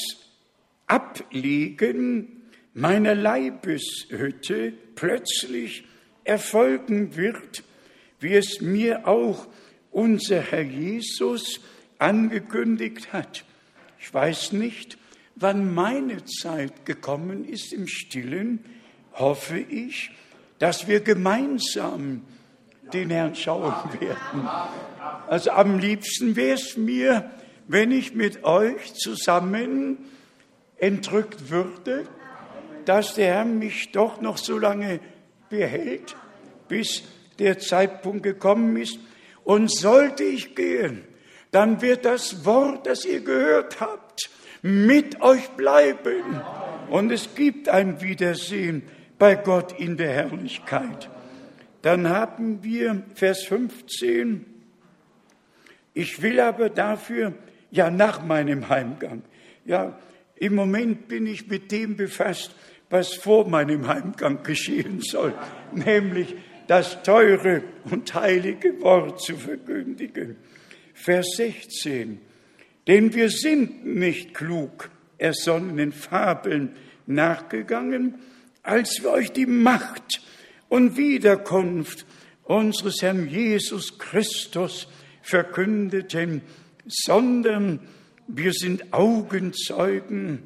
Ablegen meiner Leibeshütte plötzlich erfolgen wird, wie es mir auch unser Herr Jesus angekündigt hat. Ich weiß nicht, wann meine Zeit gekommen ist im Stillen, hoffe ich, dass wir gemeinsam den Herrn schauen werden. Also am liebsten wäre es mir, wenn ich mit euch zusammen entrückt würde, dass der Herr mich doch noch so lange behält, bis der Zeitpunkt gekommen ist. Und sollte ich gehen, dann wird das Wort, das ihr gehört habt, mit euch bleiben. Und es gibt ein Wiedersehen bei Gott in der Herrlichkeit. Dann haben wir Vers fünfzehn, ich will aber dafür, ja nach meinem Heimgang, ja im Moment bin ich mit dem befasst, was vor meinem Heimgang geschehen soll, nämlich das teure und heilige Wort zu verkündigen. Vers sechzehn, denn wir sind nicht klug ersonnenen Fabeln nachgegangen, als wir euch die Macht und Wiederkunft unseres Herrn Jesus Christus verkündeten, sondern wir sind Augenzeugen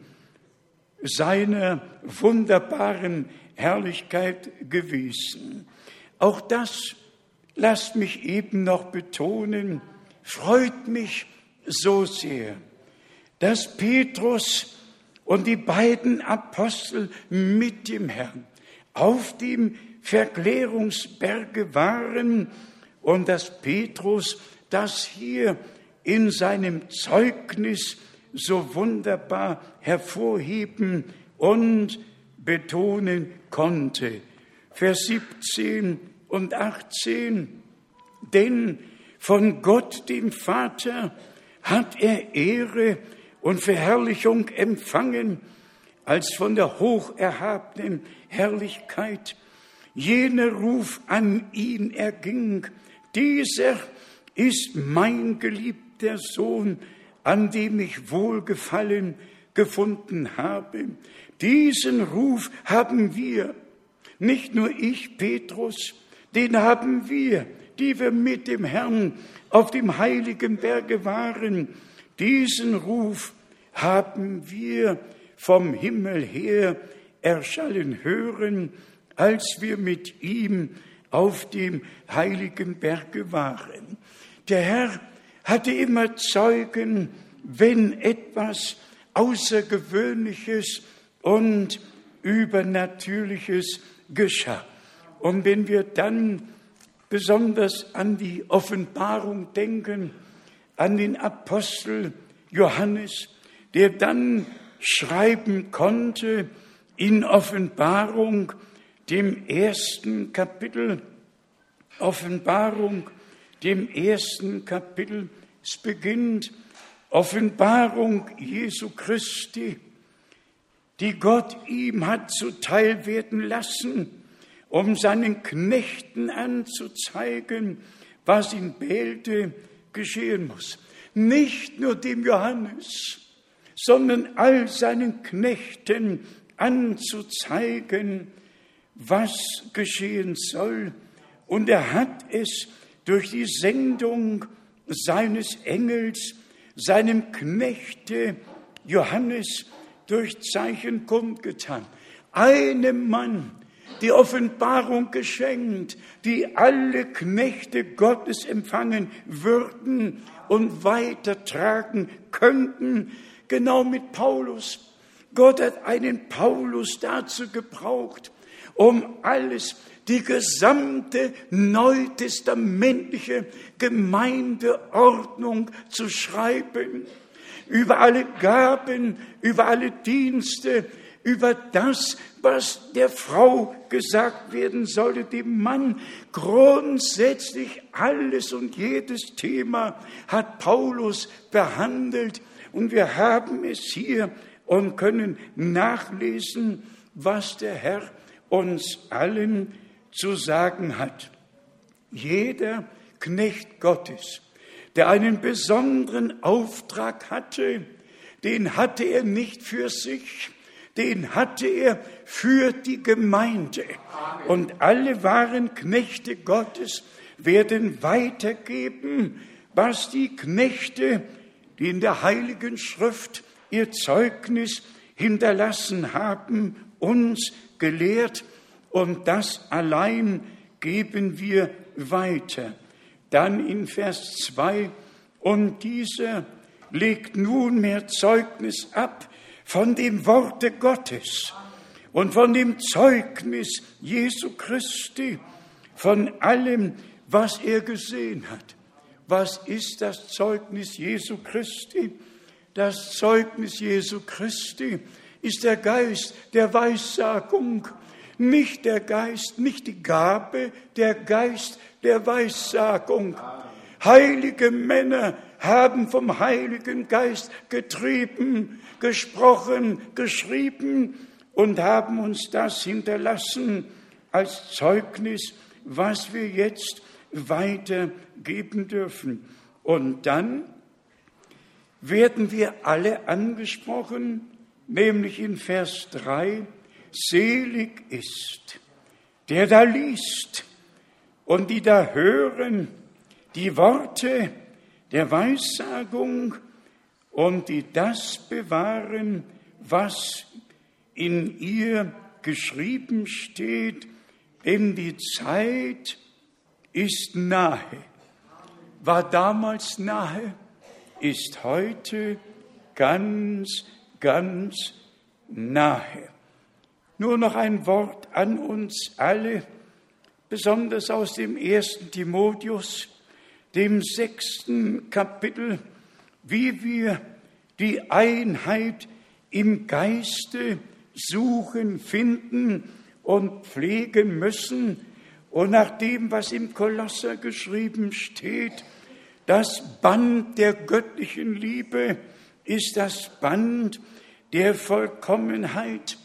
seiner wunderbaren Herrlichkeit gewesen. Auch das, lasst mich eben noch betonen, freut mich so sehr, dass Petrus und die beiden Apostel mit dem Herrn auf dem Verklärungsberge waren und dass Petrus das hier in seinem Zeugnis so wunderbar hervorheben und betonen konnte. Vers siebzehn und achtzehn, denn von Gott, dem Vater, hat er Ehre und Verherrlichung empfangen, als von der hocherhabenen Herrlichkeit jener Ruf an ihn erging, dieser ist mein geliebter Sohn, an dem ich Wohlgefallen gefunden habe. Diesen Ruf haben wir, nicht nur ich, Petrus, den haben wir, die wir mit dem Herrn auf dem heiligen Berge waren. Diesen Ruf haben wir vom Himmel her erschallen hören, als wir mit ihm auf dem heiligen Berge waren. Der Herr hatte immer Zeugen, wenn etwas Außergewöhnliches und Übernatürliches geschah. Und wenn wir dann besonders an die Offenbarung denken, an den Apostel Johannes, der dann schreiben konnte in Offenbarung, dem ersten Kapitel, Offenbarung, dem ersten Kapitel, es beginnt Offenbarung Jesu Christi, die Gott ihm hat zuteil werden lassen, um seinen Knechten anzuzeigen, was in Bälde geschehen muss. Nicht nur dem Johannes, sondern all seinen Knechten anzuzeigen, was geschehen soll. Und er hat es durch die Sendung seines Engels, seinem Knechte Johannes durch Zeichen kundgetan. Einem Mann die Offenbarung geschenkt, die alle Knechte Gottes empfangen würden und weitertragen könnten, genau mit Paulus. Gott hat einen Paulus dazu gebraucht, um alles, die gesamte neutestamentliche Gemeindeordnung zu schreiben, über alle Gaben, über alle Dienste, über das, was der Frau gesagt werden sollte, dem Mann. Grundsätzlich alles und jedes Thema hat Paulus behandelt. Und wir haben es hier und können nachlesen, was der Herr uns allen zu sagen hat. Jeder Knecht Gottes, der einen besonderen Auftrag hatte, den hatte er nicht für sich, den hatte er für die Gemeinde. Und alle wahren Knechte Gottes werden weitergeben, was die Knechte, die in der Heiligen Schrift ihr Zeugnis hinterlassen haben, uns gelehrt. Und das allein geben wir weiter. Dann in Vers zwei, und dieser legt nunmehr Zeugnis ab von dem Worte Gottes und von dem Zeugnis Jesu Christi, von allem, was er gesehen hat. Was ist das Zeugnis Jesu Christi? Das Zeugnis Jesu Christi ist der Geist der Weissagung, nicht der Geist, nicht die Gabe, der Geist der Weissagung. Heilige Männer haben vom Heiligen Geist getrieben, gesprochen, geschrieben und haben uns das hinterlassen als Zeugnis, was wir jetzt weitergeben dürfen. Und dann werden wir alle angesprochen, nämlich in Vers drei, selig ist, der da liest und die da hören, die Worte der Weissagung und die das bewahren, was in ihr geschrieben steht, denn die Zeit ist nahe, war damals nahe, ist heute ganz, ganz nahe. Nur noch ein Wort an uns alle, besonders aus dem ersten Timotheus, dem sechsten Kapitel, wie wir die Einheit im Geiste suchen, finden und pflegen müssen. Und nach dem, was im Kolosser geschrieben steht, das Band der göttlichen Liebe ist das Band der Vollkommenheit.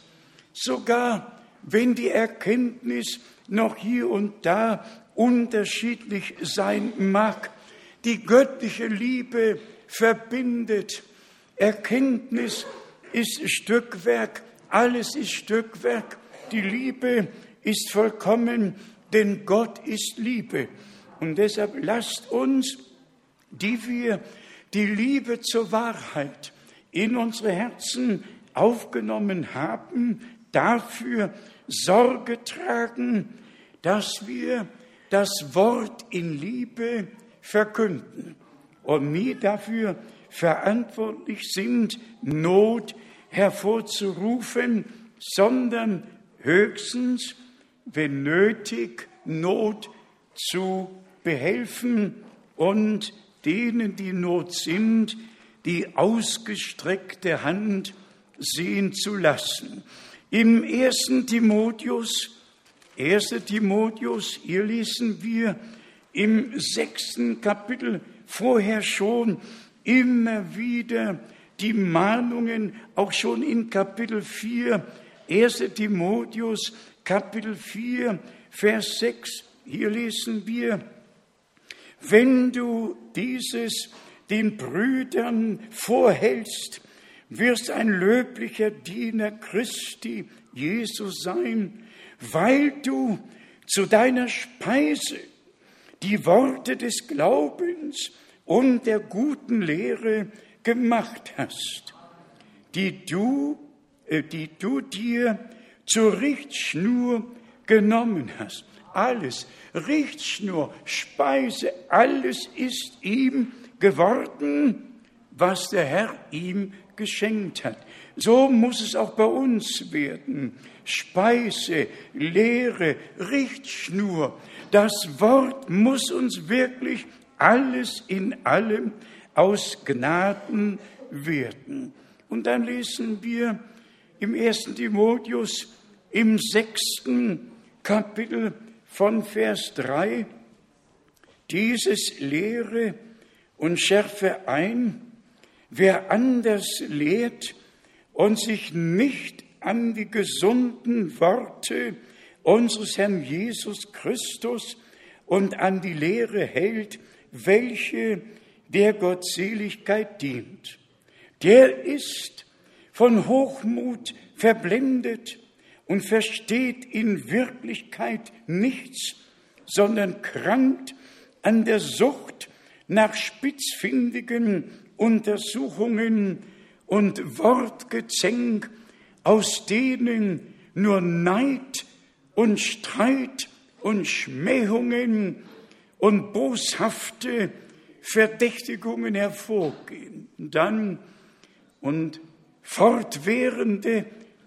Sogar wenn die Erkenntnis noch hier und da unterschiedlich sein mag, die göttliche Liebe verbindet. Erkenntnis ist Stückwerk, alles ist Stückwerk. Die Liebe ist vollkommen, denn Gott ist Liebe. Und deshalb lasst uns, die wir die Liebe zur Wahrheit in unsere Herzen aufgenommen haben, dafür Sorge tragen, dass wir das Wort in Liebe verkünden und nie dafür verantwortlich sind, Not hervorzurufen, sondern höchstens, wenn nötig, Not zu behelfen und denen, die Not sind, die ausgestreckte Hand sehen zu lassen. Im ersten Timotheus, erster Timotheus, hier lesen wir im sechsten Kapitel vorher schon immer wieder die Mahnungen, auch schon in Kapitel vier, erster Timotheus, Kapitel vier, Vers sechs, hier lesen wir, wenn du dieses den Brüdern vorhältst, wirst ein löblicher Diener Christi Jesu sein, weil du zu deiner Speise die Worte des Glaubens und der guten Lehre gemacht hast, die du, äh, die du dir zur Richtschnur genommen hast. Alles, Richtschnur, Speise, alles ist ihm geworden, was der Herr ihm geschenkt hat. So muss es auch bei uns werden. Speise, Lehre, Richtschnur. Das Wort muss uns wirklich alles in allem aus Gnaden werden. Und dann lesen wir im ersten Timotheus im sechsten Kapitel von Vers drei, dieses lehre und schärfe ein, wer anders lehrt und sich nicht an die gesunden Worte unseres Herrn Jesus Christus und an die Lehre hält, welche der Gottseligkeit dient. Der ist von Hochmut verblendet und versteht in Wirklichkeit nichts, sondern krankt an der Sucht nach spitzfindigen Untersuchungen und Wortgezänk, aus denen nur Neid und Streit und Schmähungen und boshafte Verdächtigungen hervorgehen. Dann und fortwährende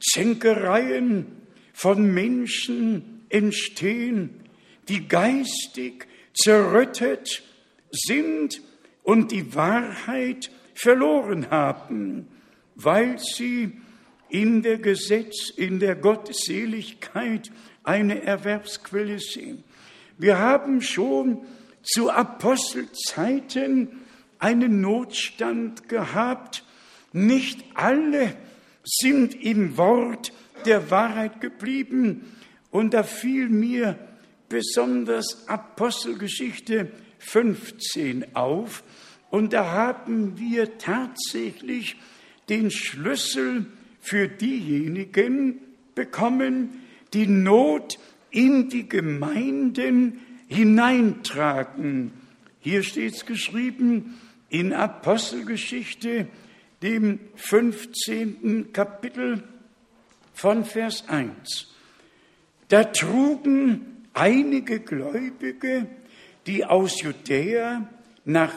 Zänkereien von Menschen entstehen, die geistig zerrüttet sind und die Wahrheit verloren haben, weil sie in der Gesetz, in der Gottseligkeit eine Erwerbsquelle sehen. Wir haben schon zu Apostelzeiten einen Notstand gehabt. Nicht alle sind im Wort der Wahrheit geblieben. Und da fiel mir besonders Apostelgeschichte fünfzehn auf. Und da haben wir tatsächlich den Schlüssel für diejenigen bekommen, die Not in die Gemeinden hineintragen. Hier steht es geschrieben in Apostelgeschichte, dem fünfzehnten Kapitel von Vers eins. Da trugen einige Gläubige, die aus Judäa nach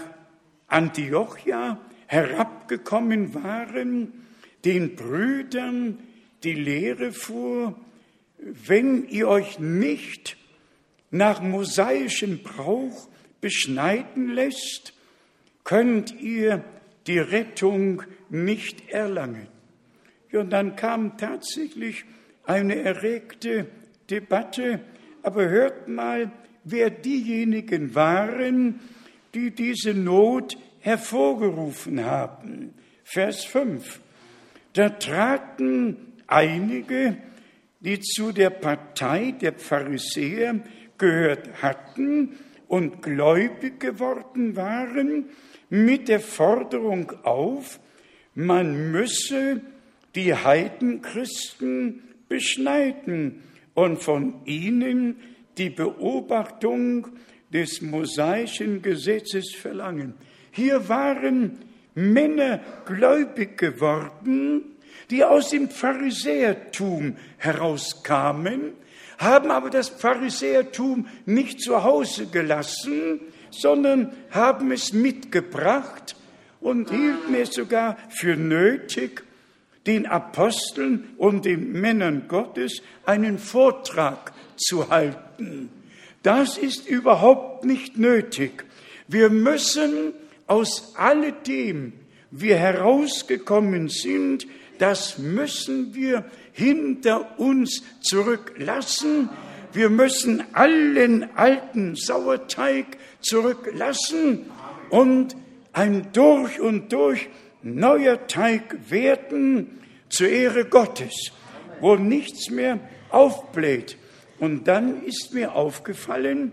Antiochia herabgekommen waren, den Brüdern die Lehre vor, wenn ihr euch nicht nach mosaischem Brauch beschneiden lässt, könnt ihr die Rettung nicht erlangen. Ja, und dann kam tatsächlich eine erregte Debatte, aber hört mal, wer diejenigen waren, die diese Not hervorgerufen haben. Vers fünf. Da traten einige, die zu der Partei der Pharisäer gehört hatten und gläubig geworden waren, mit der Forderung auf, man müsse die Heidenchristen beschneiden und von ihnen die Beobachtung des mosaischen Gesetzes verlangen. Hier waren Männer gläubig geworden, die aus dem Pharisäertum herauskamen, haben aber das Pharisäertum nicht zu Hause gelassen, sondern haben es mitgebracht und hielten es sogar für nötig, den Aposteln und den Männern Gottes einen Vortrag zu halten. Das ist überhaupt nicht nötig. Wir müssen aus alledem, wir herausgekommen sind, das müssen wir hinter uns zurücklassen. Wir müssen allen alten Sauerteig zurücklassen und ein durch und durch neuer Teig werden zur Ehre Gottes, wo nichts mehr aufbläht. Und dann ist mir aufgefallen,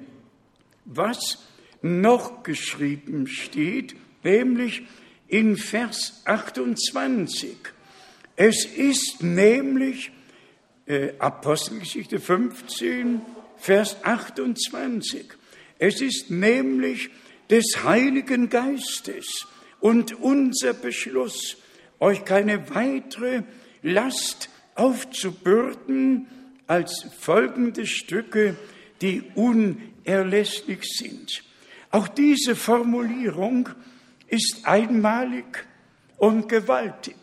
was noch geschrieben steht, nämlich in Vers achtundzwanzig. Es ist nämlich äh, Apostelgeschichte fünfzehn, Vers achtundzwanzig. Es ist nämlich des Heiligen Geistes und unser Beschluss, euch keine weitere Last aufzubürden als folgende Stücke, die unerlässlich sind. Auch diese Formulierung ist einmalig und gewaltig.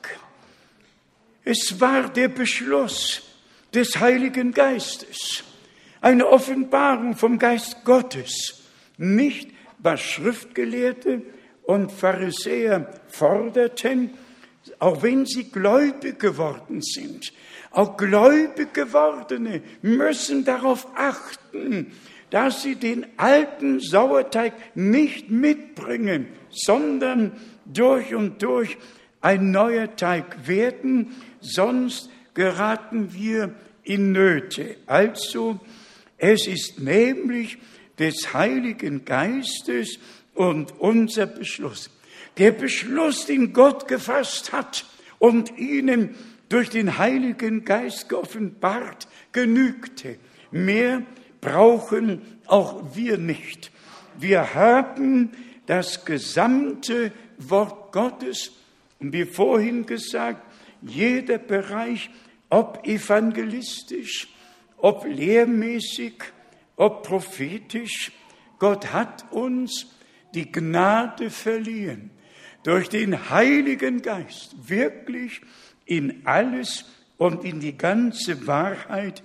Es war der Beschluss des Heiligen Geistes, eine Offenbarung vom Geist Gottes, nicht was Schriftgelehrte und Pharisäer forderten, auch wenn sie gläubig geworden sind, auch gläubig gewordene müssen darauf achten, dass sie den alten Sauerteig nicht mitbringen, sondern durch und durch ein neuer Teig werden, sonst geraten wir in Nöte. Also, es ist nämlich des Heiligen Geistes und unser Beschluss. Der Beschluss, den Gott gefasst hat und ihnen durch den Heiligen Geist geoffenbart, genügte. Mehr brauchen auch wir nicht. Wir haben das gesamte Wort Gottes und wie vorhin gesagt, jeder Bereich, ob evangelistisch, ob lehrmäßig, ob prophetisch, Gott hat uns die Gnade verliehen, durch den Heiligen Geist wirklich in alles und in die ganze Wahrheit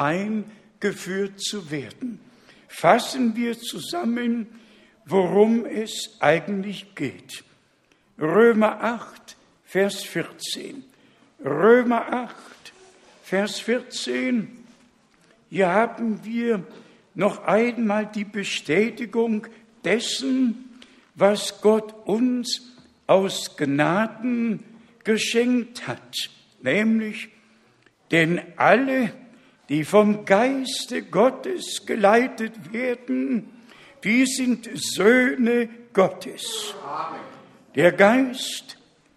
eingeführt zu werden. Fassen wir zusammen, worum es eigentlich geht. Römer acht, Vers vierzehn. Römer acht, Vers vierzehn. Hier haben wir noch einmal die Bestätigung dessen, was Gott uns aus Gnaden geschenkt hat, nämlich, denn alle, die vom Geiste Gottes geleitet werden, die sind Söhne Gottes. Amen. Der Geist,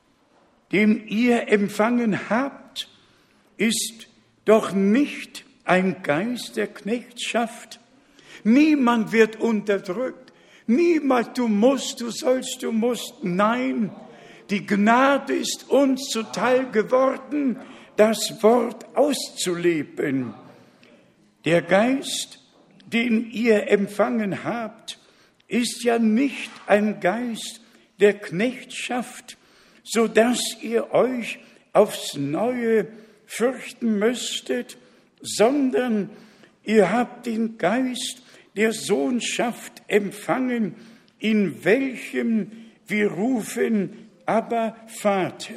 den ihr empfangen habt, ist doch nicht ein Geist der Knechtschaft. Niemand wird unterdrückt. Niemand, du musst, du sollst, du musst. Nein, die Gnade ist uns zuteil geworden, das Wort auszuleben. Der Geist, den ihr empfangen habt, ist ja nicht ein Geist der Knechtschaft, so dass ihr euch aufs Neue fürchten müsstet, sondern ihr habt den Geist der Sohnschaft empfangen, in welchem wir rufen, aber Vater.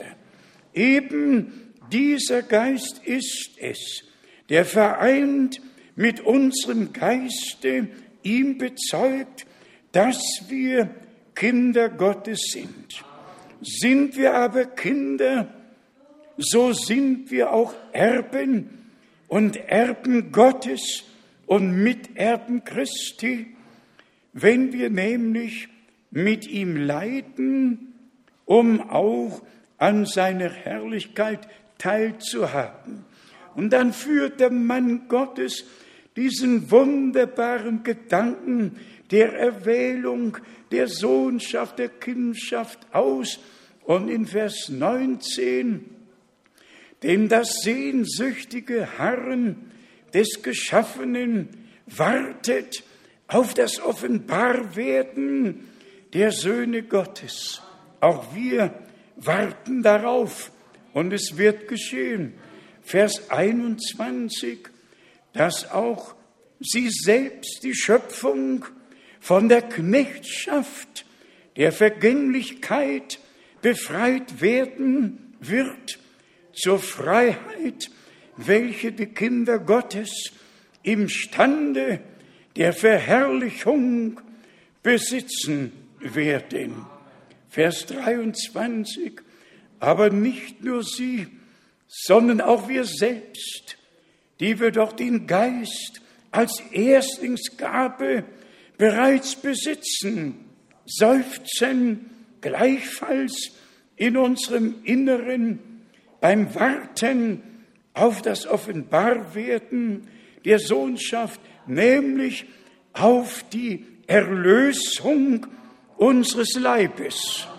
Eben dieser Geist ist es, der vereint mit unserem Geiste ihm bezeugt, dass wir Kinder Gottes sind. Sind wir aber Kinder, so sind wir auch Erben und Erben Gottes und Miterben Christi, wenn wir nämlich mit ihm leiden, um auch an seiner Herrlichkeit teilzuhaben. Und dann führt der Mann Gottes diesen wunderbaren Gedanken der Erwählung, der Sohnschaft, der Kindschaft aus. Und in Vers neunzehn, denn das sehnsüchtige Harren des Geschaffenen wartet auf das Offenbarwerden der Söhne Gottes. Auch wir warten darauf und es wird geschehen. Vers einundzwanzig, dass auch sie selbst, die Schöpfung, von der Knechtschaft, der Vergänglichkeit befreit werden wird zur Freiheit, welche die Kinder Gottes imstande der Verherrlichung besitzen werden. Vers dreiundzwanzig, aber nicht nur sie, sondern auch wir selbst, die wir doch den Geist als Erstlingsgabe bereits besitzen, seufzen gleichfalls in unserem Inneren beim Warten auf das Offenbarwerden der Sohnschaft, nämlich auf die Erlösung unseres Leibes.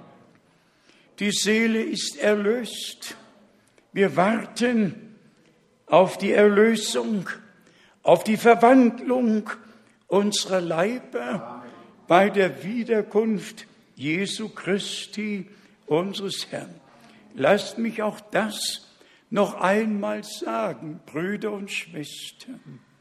Die Seele ist erlöst. Wir warten auf die Erlösung, auf die Verwandlung unserer Leiber bei der Wiederkunft Jesu Christi, unseres Herrn. Lasst mich auch das noch einmal sagen, Brüder und Schwestern.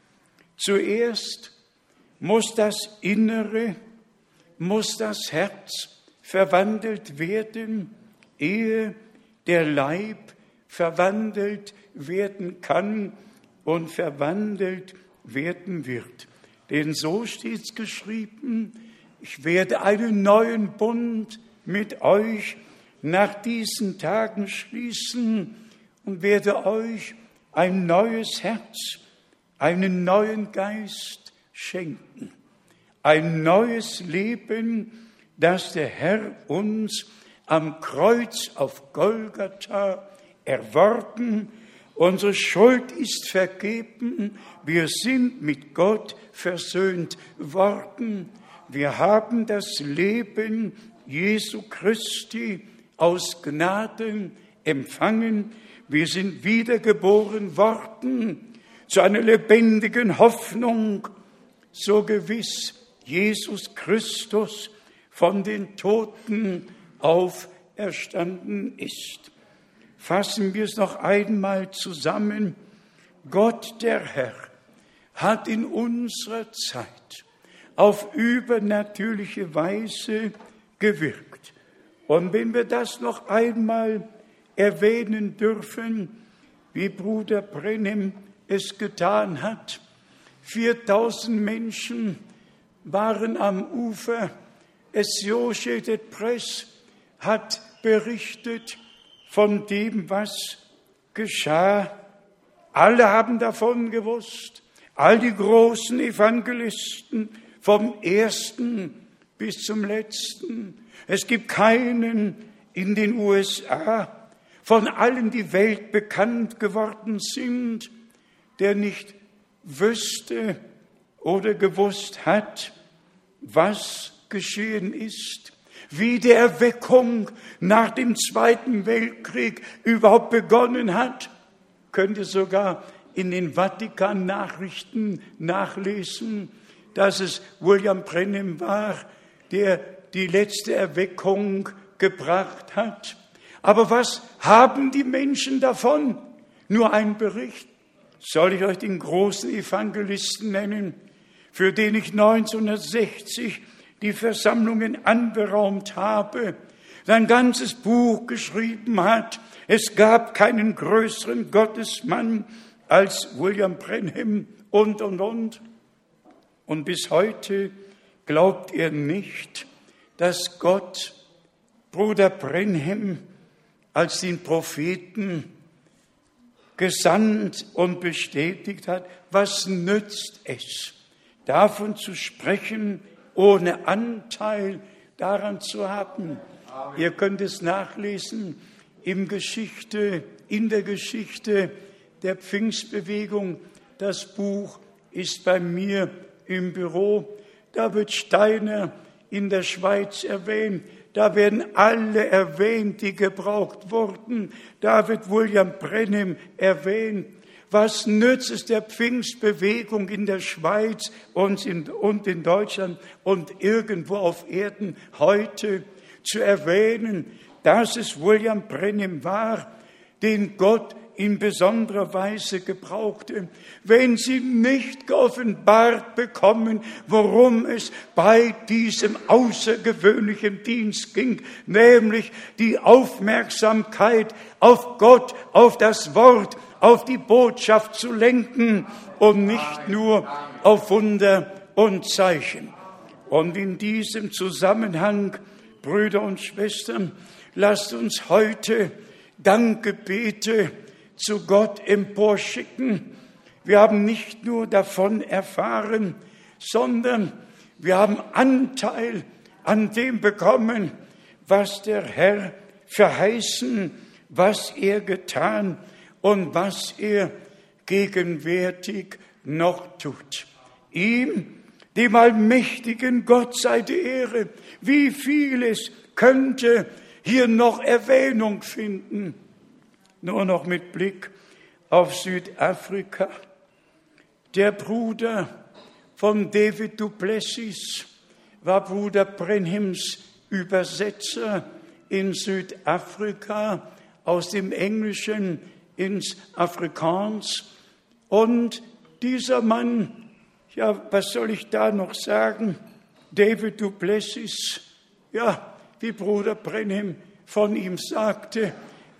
Zuerst muss das Innere, muss das Herz verwandelt werden, ehe der Leib verwandelt werden kann und verwandelt werden wird. Denn so steht es geschrieben, ich werde einen neuen Bund mit euch nach diesen Tagen schließen und werde euch ein neues Herz, einen neuen Geist schenken. Ein neues Leben, das der Herr uns am Kreuz auf Golgatha erworben. Unsere Schuld ist vergeben. Wir sind mit Gott versöhnt worden. Wir haben das Leben Jesu Christi aus Gnaden empfangen. Wir sind wiedergeboren worden zu einer lebendigen Hoffnung, so gewiss Jesus Christus von den Toten auferstanden ist. Fassen wir es noch einmal zusammen. Gott, der Herr, hat in unserer Zeit auf übernatürliche Weise gewirkt. Und wenn wir das noch einmal erwähnen dürfen, wie Bruder Brenhem es getan hat, viertausend Menschen waren am Ufer. Associated Press hat berichtet von dem, was geschah. Alle haben davon gewusst. All die großen Evangelisten, vom ersten bis zum letzten. Es gibt keinen in den U S A, von allen, die weltbekannt geworden sind, der nicht wüsste oder gewusst hat, was geschehen ist, wie die Erweckung nach dem Zweiten Weltkrieg überhaupt begonnen hat. Könnt ihr sogar in den Vatikan-Nachrichten nachlesen, dass es William Brenhem war, der die letzte Erweckung gebracht hat. Aber was haben die Menschen davon? Nur ein Bericht. Soll ich euch den großen Evangelisten nennen, für den ich neunzehnhundertsechzig die Versammlungen anberaumt habe, sein ganzes Buch geschrieben hat. Es gab keinen größeren Gottesmann als William Brenhem und, und, und. Und bis heute glaubt er nicht, dass Gott Bruder Brenhem als den Propheten gesandt und bestätigt hat. Was nützt es, davon zu sprechen, ohne Anteil daran zu haben? Amen. Ihr könnt es nachlesen im Geschichte, in der Geschichte der Pfingstbewegung. Das Buch ist bei mir im Büro. Da wird Steiner in der Schweiz erwähnt. Da werden alle erwähnt, die gebraucht wurden. Da wird William Brenhem erwähnt. Was nützt es der Pfingstbewegung in der Schweiz und in, und in Deutschland und irgendwo auf Erden heute zu erwähnen, dass es William Brenhem war, den Gott in besonderer Weise gebrauchte, wenn sie nicht geoffenbart bekommen, worum es bei diesem außergewöhnlichen Dienst ging, nämlich die Aufmerksamkeit auf Gott, auf das Wort, auf die Botschaft zu lenken und nicht nur auf Wunder und Zeichen. Und in diesem Zusammenhang, Brüder und Schwestern, lasst uns heute Dankgebete zu Gott emporschicken. Wir haben nicht nur davon erfahren, sondern wir haben Anteil an dem bekommen, was der Herr verheißen, was er getan und was er gegenwärtig noch tut. Ihm, dem allmächtigen Gott, sei die Ehre. Wie vieles könnte hier noch Erwähnung finden. Nur noch mit Blick auf Südafrika. Der Bruder von David du Plessis war Bruder Brenhems Übersetzer in Südafrika aus dem Englischen ins Afrikaans. Und dieser Mann, ja, was soll ich da noch sagen? David du Plessis, ja, wie Bruder Brenhem von ihm sagte,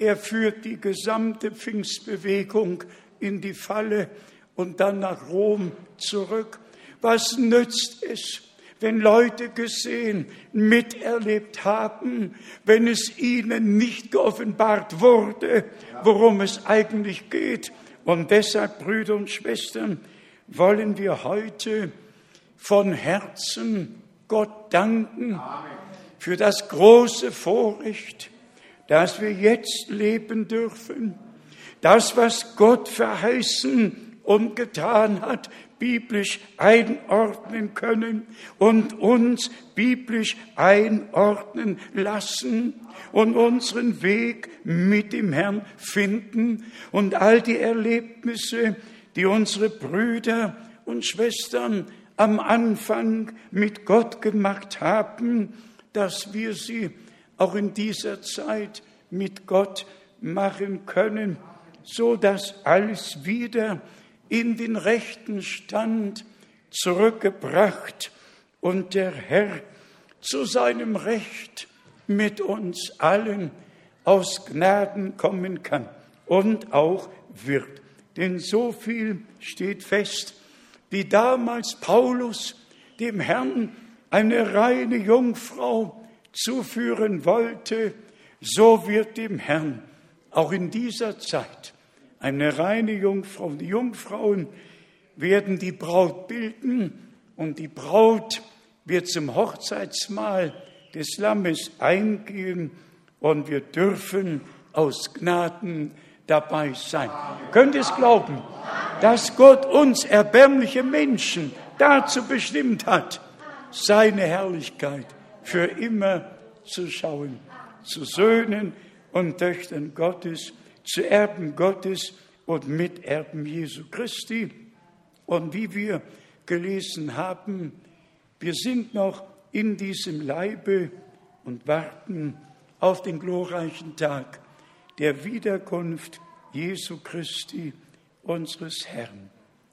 er führt die gesamte Pfingstbewegung in die Falle und dann nach Rom zurück. Was nützt es, wenn Leute gesehen, miterlebt haben, wenn es ihnen nicht geoffenbart wurde, worum es eigentlich geht? Und deshalb, Brüder und Schwestern, wollen wir heute von Herzen Gott danken für das große Vorrecht, dass wir jetzt leben dürfen. Das, was Gott verheißen und getan hat, biblisch einordnen können und uns biblisch einordnen lassen und unseren Weg mit dem Herrn finden und all die Erlebnisse, die unsere Brüder und Schwestern am Anfang mit Gott gemacht haben, dass wir sie auch in dieser Zeit mit Gott machen können, so dass alles wieder in den rechten Stand zurückgebracht und der Herr zu seinem Recht mit uns allen aus Gnaden kommen kann und auch wird. Denn so viel steht fest, wie damals Paulus dem Herrn eine reine Jungfrau zuführen wollte, so wird dem Herrn auch in dieser Zeit eine reine Jungfrau. Die Jungfrauen werden die Braut bilden und die Braut wird zum Hochzeitsmahl des Lammes eingehen und wir dürfen aus Gnaden dabei sein. Könnt ihr es glauben, dass Gott uns erbärmliche Menschen dazu bestimmt hat, seine Herrlichkeit für immer zu schauen, zu Söhnen und Töchtern Gottes, zu Erben Gottes und Miterben Jesu Christi. Und wie wir gelesen haben, wir sind noch in diesem Leibe und warten auf den glorreichen Tag der Wiederkunft Jesu Christi, unseres Herrn.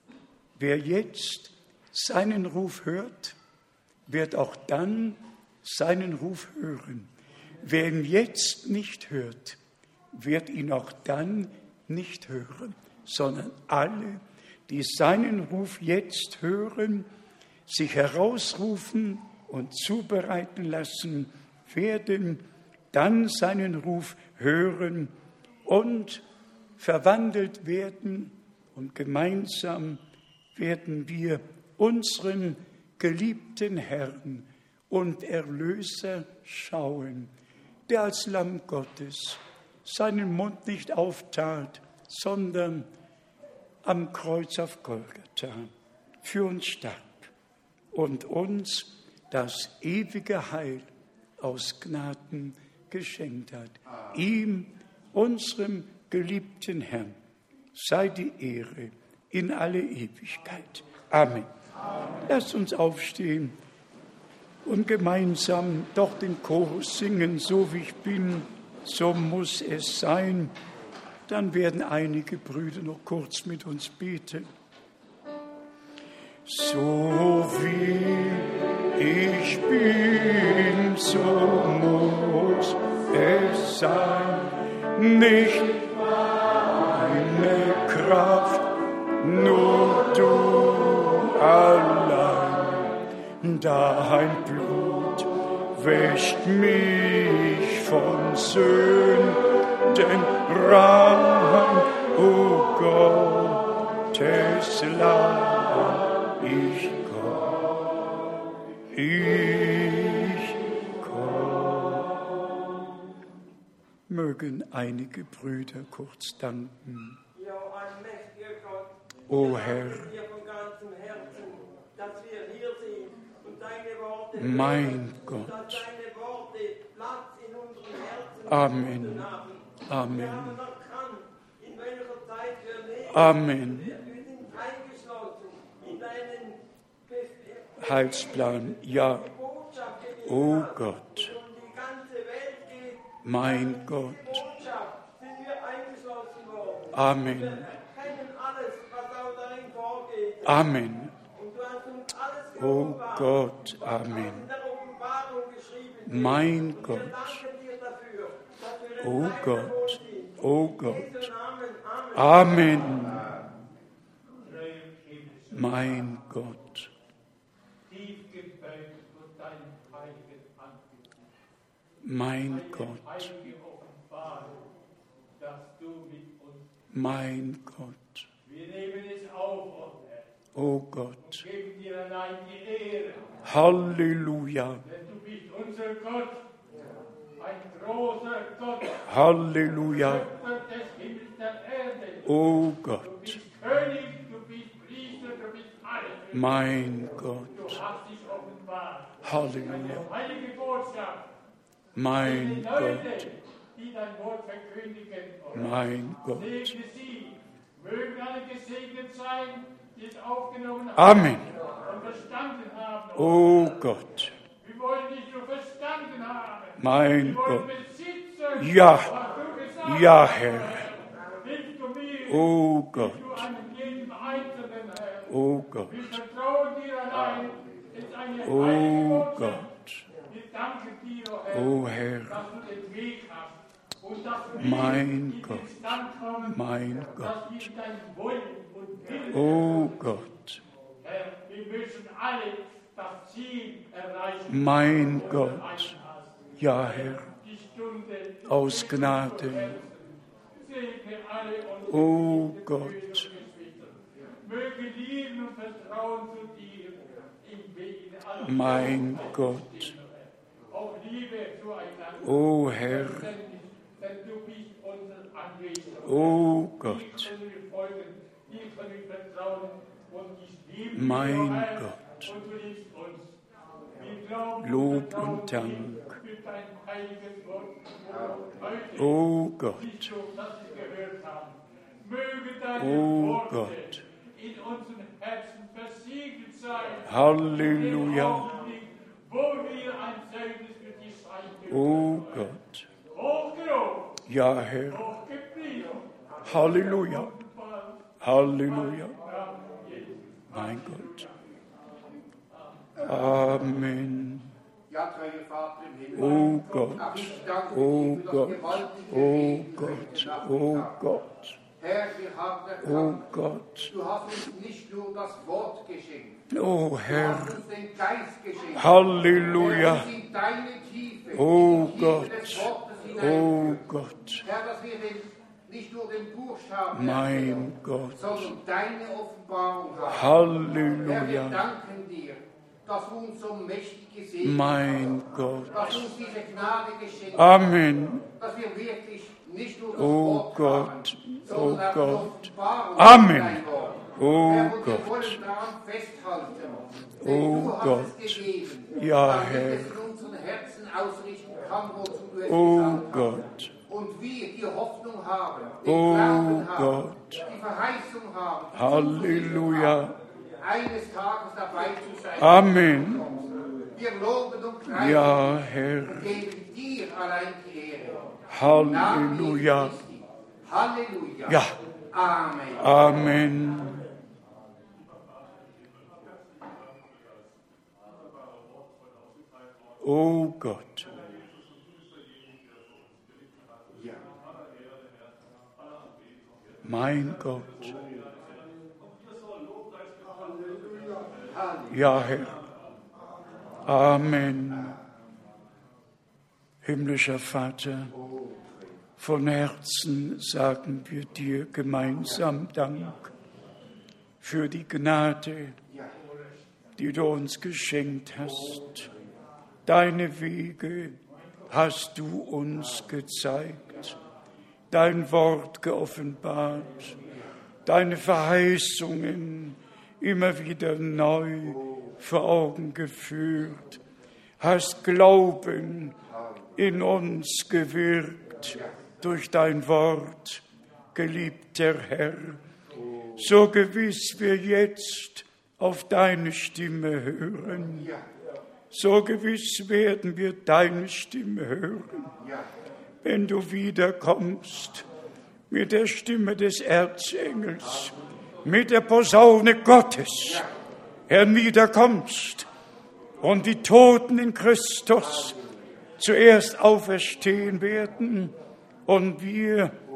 Wer jetzt seinen Ruf hört, wird auch dann seinen Ruf hören. Wer ihn jetzt nicht hört, wird ihn auch dann nicht hören, sondern alle, die seinen Ruf jetzt hören, sich herausrufen und zubereiten lassen, werden dann seinen Ruf hören und verwandelt werden und gemeinsam werden wir unseren geliebten Herrn und Erlöser schauen, der als Lamm Gottes seinen Mund nicht auftat, sondern am Kreuz auf Golgatha für uns starb und uns das ewige Heil aus Gnaden geschenkt hat. Ihm, unserem geliebten Herrn, sei die Ehre in alle Ewigkeit. Amen. Amen. Lasst uns aufstehen und gemeinsam doch den Chorus singen, so wie ich bin, so muss es sein. Dann werden einige Brüder noch kurz mit uns beten. So wie ich bin, so muss es sein, nicht meine Kraft, nur du allein. Dein Blut wäscht mich von Sünden rein, o Gottes Lamm, ich komm, ich komm. Mögen einige Brüder kurz danken. Ja, ein mächtiger Gott, o Herr, wir von ganzem Herzen, dass wir hier sind und deine Worte mein hören, Gott. dass deine Worte Platz in unseren Herzen Amen. gefunden haben. Amen. Wir haben erkannt, in welcher Zeit wir leben. Amen. Wir, wir sind eingeschlossen in deinen Bef- Heilsplan, ja, Botschaft, die o du hast. Gott, Und um die ganze Welt geht. mein Diese Gott. Botschaft sind wir eingeschlossen worden. Amen. Wir kennen alles, was auch darin vorgeht. Amen. Und du hast uns alles O geoffenbart. Gott, Du hast Amen. in der Offenbarung geschrieben. Mein Und wir Gott, danken dir dafür, dass wir den o Zeit Gott, davon sind. O Gott. Amen. Mein Gott. Mein Gott. Mein Gott. Wir nehmen es auf, O Gott. geben dir allein die Ehre. Halleluja. Denn du bist unser Gott, ein großer Gott, Halleluja. Schöpfer des Himmels, der Erde. O Du Gott. bist König, du bist Priester, du bist alles. Mein Gott. Du hast dich offenbart. Halleluja. Eine heilige Botschaft. Mein Die Gott. Leute, die dein Wort verkündigen. Mein Gott. Segne sie. Mögen alle gesegnet sein, die es aufgenommen haben Amen. und verstanden haben. O Gott. Wir wollen nicht nur verstanden haben. Mein Wir wollen Gott. besitzen, Ja. was du gesagt Ja, hast. Herr. Hilf du mir, O hilf Gott. du einem jeden Einzelnen, Herr. O Gott. Wir vertrauen dir allein. Es ist eine heilige O Botschaft. Gott. Wir danken dir, oh Herr, O Herr. dass du den Weg hast und dass wir Mein in den Gott. Stand kommen, Mein dass Gott. wir dein Wollen und Willen, O Gott. Herr, wir müssen alle das Ziel erreichen. Mein das du Gott. erreicht hast. Ja, Herr. Die Stunde Aus Gnade. segne alle unsere O geliebten Gott. Brüder und Geschwister. Möge lieben und vertrauen zu dir im Weg in allen Mein Zeiten. Gott. Auch Liebe zueinander. O Herr. Denn, denn du bist unser Anwesen. O Dir Gott. können wir folgen, dir können wir vertrauen und dich lieben. Mein wir, Herr, Gott. Und du liebst uns. Wir glauben Lob vertrauen und dir Dank. für dein heiliges Wort. Und heute O Gott. nicht so, dass wir gehört haben. Möge deine O Worte Gott. in unseren Herzen versiegelt sein. Halleluja. Im Augenblick, wo wir ein Zeugnis für dich sein dürfen. O Gott. Hochgelobt, Ja, Herr. hochgepriesen. Halleluja. Halleluja. Mein Gott. Amen. Ja, treuer Vater im Himmel. O Gott. Auch ich danke O dir für das Gott. gewaltige O Reden Gott. heute Nachmittag. O Gott. Herr, wir haben O erkannt, Gott. du hast uns nicht nur das Wort geschenkt, O du hast Herr. uns den Geist geschenkt. Halleluja. Herr, uns in deine Tiefe, O in die Tiefe Gott. des Wortes O hineinführen. Gott. Herr, dass wir den, nicht nur den Buchstaben Mein erkennen, Gott. sondern deine Offenbarung haben. Herr, wir Halleluja. danken dir, dass du uns so mächtig gesegnet Mein hast, Gott. dass du uns diese Gnade geschenkt hast, Amen. dass wir wirklich nicht nur das O Wort Gott, haben, o sondern auch die Gott. Offenbarung Amen. in dein Wort. O Herr, und wir Gott. wollen daran festhalten, O denn du hast Gott. es gegeben, Ja, damit Herr. es in unseren Herzen ausrichten kann, wozu du es O gesagt hast. Gott. Und wir die Hoffnung haben, den O Glauben haben, Gott. die Verheißung haben, die Halleluja. Zuversicht haben, eines Tages dabei zu sein. Amen. Wir loben und preisen Ja, dich Herr. und geben dir allein die Ehre. Halleluja. Namen Jesu Christi. Halleluja. Ja. Amen. Amen. O Gott. Ja. Mein Gott. Halleluja. Ja, Herr. Amen. Himmlischer Vater, von Herzen sagen wir dir gemeinsam Dank für die Gnade, die du uns geschenkt hast. Deine Wege hast du uns gezeigt, dein Wort geoffenbart, deine Verheißungen immer wieder neu vor Augen geführt, hast Glauben in uns gewirkt durch dein Wort, geliebter Herr. So gewiss wir jetzt auf deine Stimme hören, so gewiss werden wir deine Stimme hören, wenn du wiederkommst mit der Stimme des Erzengels, mit der Posaune Gottes, Herr, wiederkommst und die Toten in Christus zuerst auferstehen werden und wir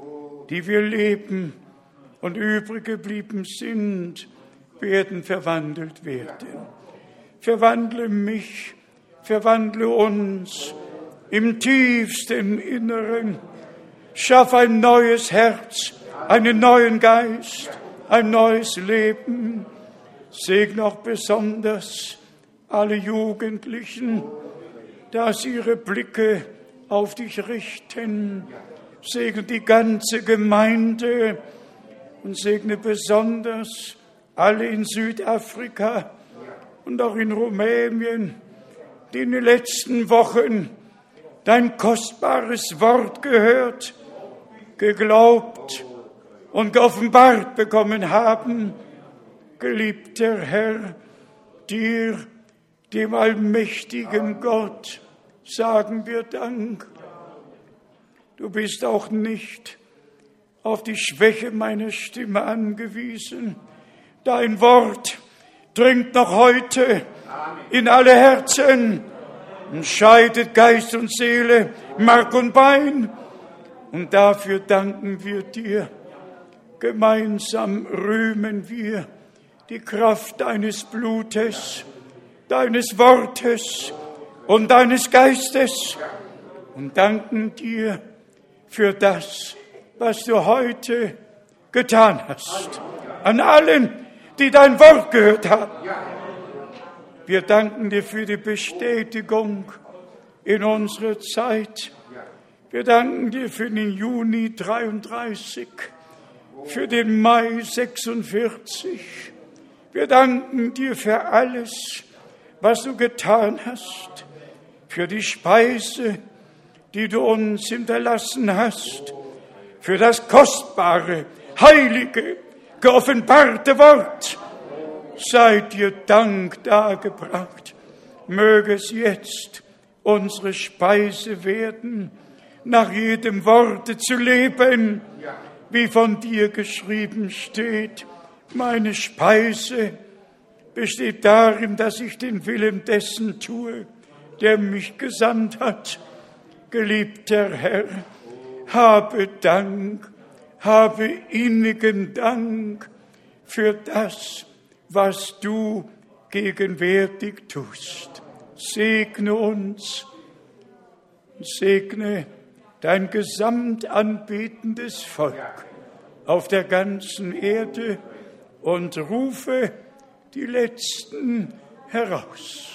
die wir leben und übrig geblieben sind, werden verwandelt werden. Verwandle mich, verwandle uns im tiefsten Inneren. Schaff ein neues Herz, einen neuen Geist, ein neues Leben. Segne auch besonders alle Jugendlichen, dass ihre Blicke auf dich richten. Segne die ganze Gemeinde und segne besonders alle in Südafrika und auch in Rumänien, die in den letzten Wochen dein kostbares Wort gehört, geglaubt und geoffenbart bekommen haben. Geliebter Herr, dir, dem allmächtigen Gott, sagen wir Dank. Du bist auch nicht auf die Schwäche meiner Stimme angewiesen. Dein Wort dringt noch heute in alle Herzen und scheidet Geist und Seele, Mark und Bein. Und dafür danken wir dir. Gemeinsam rühmen wir die Kraft deines Blutes, deines Wortes und deines Geistes und danken dir für das, was du heute getan hast. An allen, die dein Wort gehört haben. Wir danken dir für die Bestätigung in unserer Zeit. Wir danken dir für den Juni dreiunddreißig, für den Mai sechsundvierzig. Wir danken dir für alles, was du getan hast, für die Speise, die du uns hinterlassen hast, für das kostbare, heilige, geoffenbarte Wort. Sei dir Dank dargebracht. Möge es jetzt unsere Speise werden, nach jedem Worte zu leben, wie von dir geschrieben steht. Meine Speise besteht darin, dass ich den Willen dessen tue, der mich gesandt hat. Geliebter Herr, habe Dank, habe innigen Dank für das, was du gegenwärtig tust. Segne uns, segne dein gesamtanbetendes Volk auf der ganzen Erde und rufe die Letzten heraus.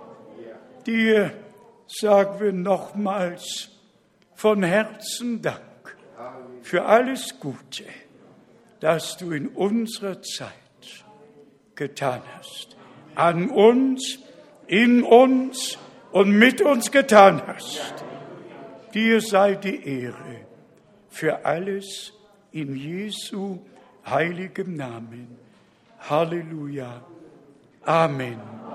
Dir sagen wir nochmals von Herzen Dank für alles Gute, das du in unserer Zeit getan hast, an uns, in uns und mit uns getan hast. Dir sei die Ehre für alles in Jesu heiligem Namen. Halleluja. Amen.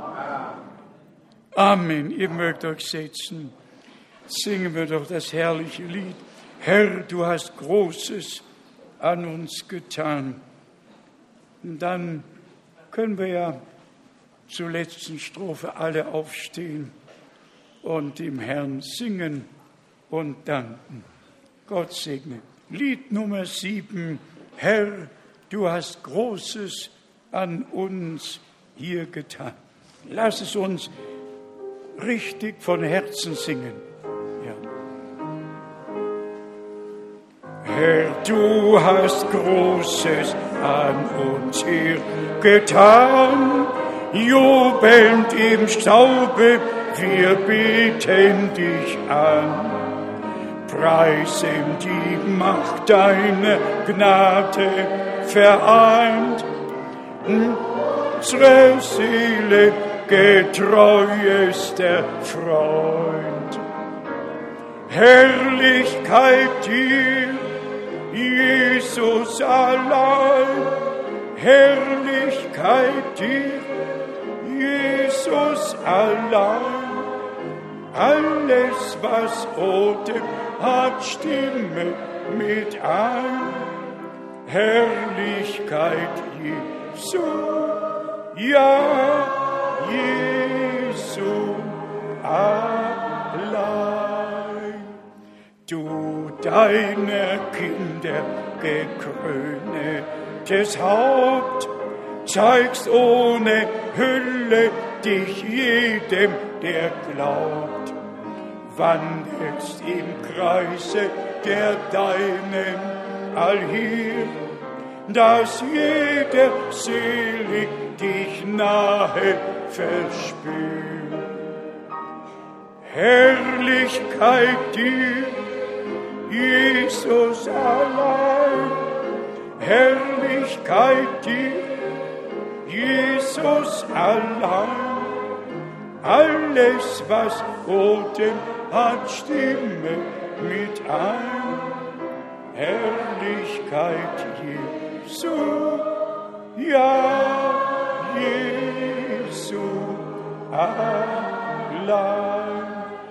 Amen. Ihr mögt euch setzen. Singen wir doch das herrliche Lied. Herr, du hast Großes an uns getan. Und dann können wir ja zur letzten Strophe alle aufstehen und dem Herrn singen und danken. Gott segne. Lied Nummer sieben. Herr, du hast Großes an uns hier getan. Lass es uns richtig von Herzen singen. Ja. Herr, du hast Großes an uns hier getan. Jubelnd im Staube, wir beten dich an. Preisen die Macht deiner Gnade vereint. Unsere Seele getreuester Freund. Herrlichkeit dir, Jesus allein. Herrlichkeit dir, Jesus allein. Alles, was Odem hat, stimme mit ein. Herrlichkeit Jesu, ja, Jesu allein. Du deiner Kinder gekrönetes Haupt, zeigst ohne Hülle dich jedem, der glaubt, wandelst im Kreise der Deinen allhier, dass jeder selig dich nahe verspürt. Herrlichkeit dir, Jesus allein, Herrlichkeit dir, Jesus allein. Alles, was Boden hat, stimme mit ein. Herrlichkeit Jesu, ja, Jesu allein.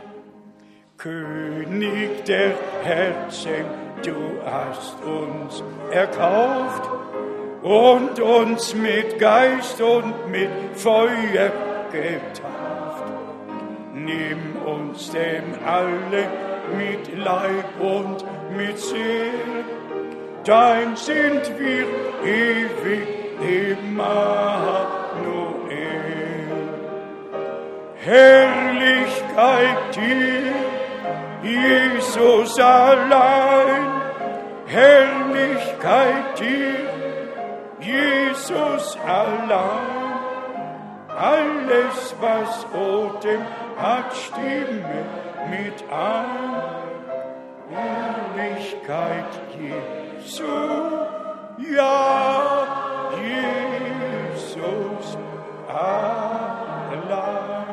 König der Herzen, du hast uns erkauft und uns mit Geist und mit Feuer getauft. Nimm uns denn alle mit Leib und mit Seele, dein sind wir ewig Emmanuel. Herrlichkeit dir, Jesus allein, Herrlichkeit dir, Jesus allein. Alles, was Odem hat, stimme mit ein. Herrlichkeit Jesu, ja, Jesus allein.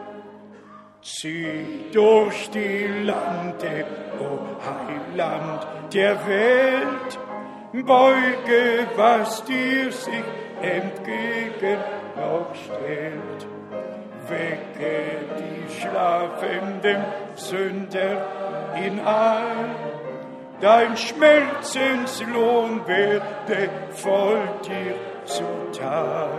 Zieh durch die Lande, o Heiland der Welt, beuge, was dir sich entgegen noch stellt. Wecke die schlafenden Sünder in Eil, dein Schmerzenslohn werde voll dir zuteil.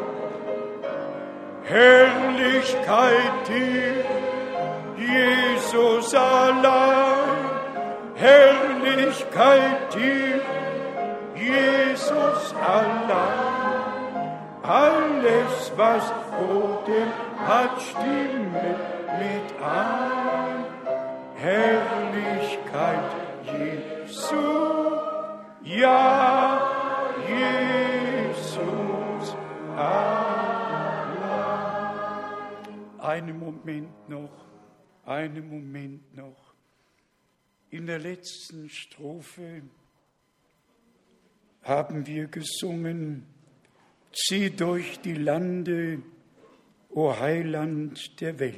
Herrlichkeit dir, Jesus allein, Herrlichkeit dir, Jesus allein. Alles, was Boden hat, stimme mit ein. Herrlichkeit Jesu, ja, Jesus allein. Einen Moment noch, einen Moment noch. In der letzten Strophe haben wir gesungen: Zieh durch die Lande, o Heiland der Welt.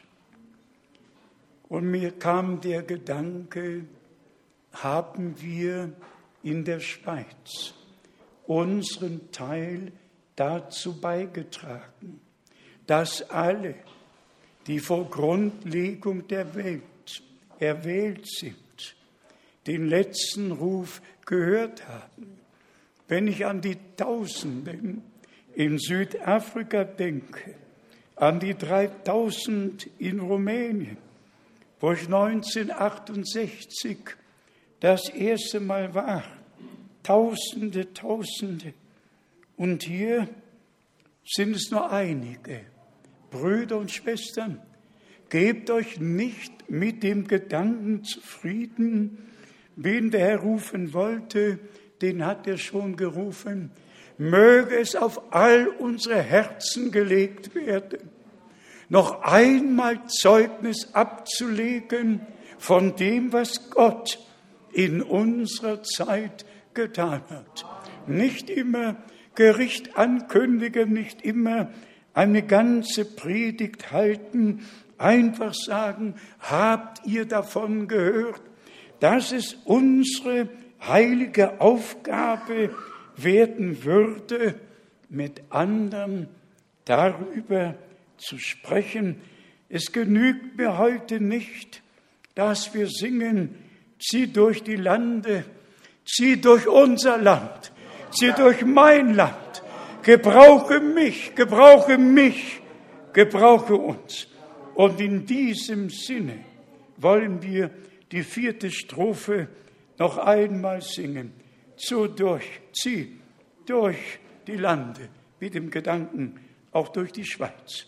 Und mir kam der Gedanke, haben wir in der Schweiz unseren Teil dazu beigetragen, dass alle, die vor Grundlegung der Welt erwählt sind, den letzten Ruf gehört haben. Wenn ich an die Tausenden in Südafrika denke, an die dreitausend in Rumänien, wo ich neunzehnhundertachtundsechzig das erste Mal war, Tausende, Tausende. Und hier sind es nur einige. Brüder und Schwestern, gebt euch nicht mit dem Gedanken zufrieden, wen der Herr rufen wollte, den hat er schon gerufen. Möge es auf all unsere Herzen gelegt werden, noch einmal Zeugnis abzulegen von dem, was Gott in unserer Zeit getan hat. Nicht immer Gericht ankündigen, nicht immer eine ganze Predigt halten, einfach sagen, habt ihr davon gehört? Das ist unsere heilige Aufgabe werden würde, mit anderen darüber zu sprechen. Es genügt mir heute nicht, dass wir singen, zieh durch die Lande, zieh durch unser Land, zieh durch mein Land, gebrauche mich, gebrauche mich, gebrauche uns. Und in diesem Sinne wollen wir die vierte Strophe noch einmal singen. So durch, zieh durch die Lande, mit dem Gedanken auch durch die Schweiz.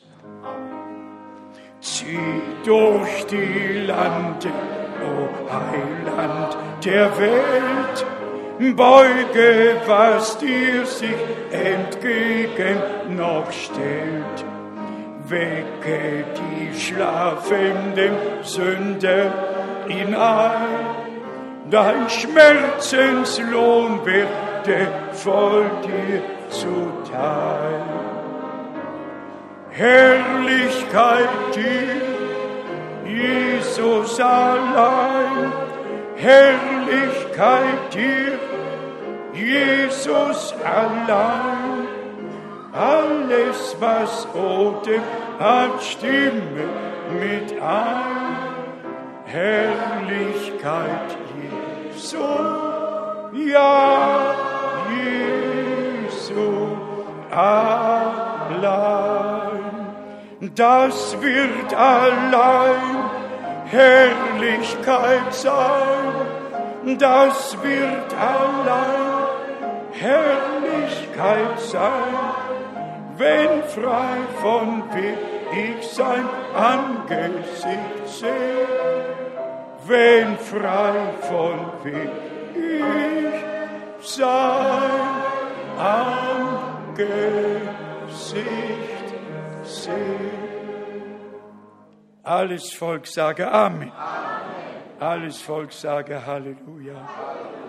Zieh durch die Lande, o Heiland der Welt, beuge, was dir sich entgegen noch stellt. Wecke die schlafenden Sünder hinein, dein Schmerzenslohn werde voll dir zuteil. Herrlichkeit dir, Jesus allein, Herrlichkeit dir, Jesus allein. Alles, was Odem hat, stimme mit ein. Herrlichkeit Jesu, ja, Jesu allein. Das wird allein Herrlichkeit sein. Das wird allein Herrlichkeit sein, wenn frei von Weg ich sein Angesicht sehe, wenn frei von Weg ich sein Angesicht sehe. Alles Volk sage Amen. Amen. Alles Volk sage Halleluja.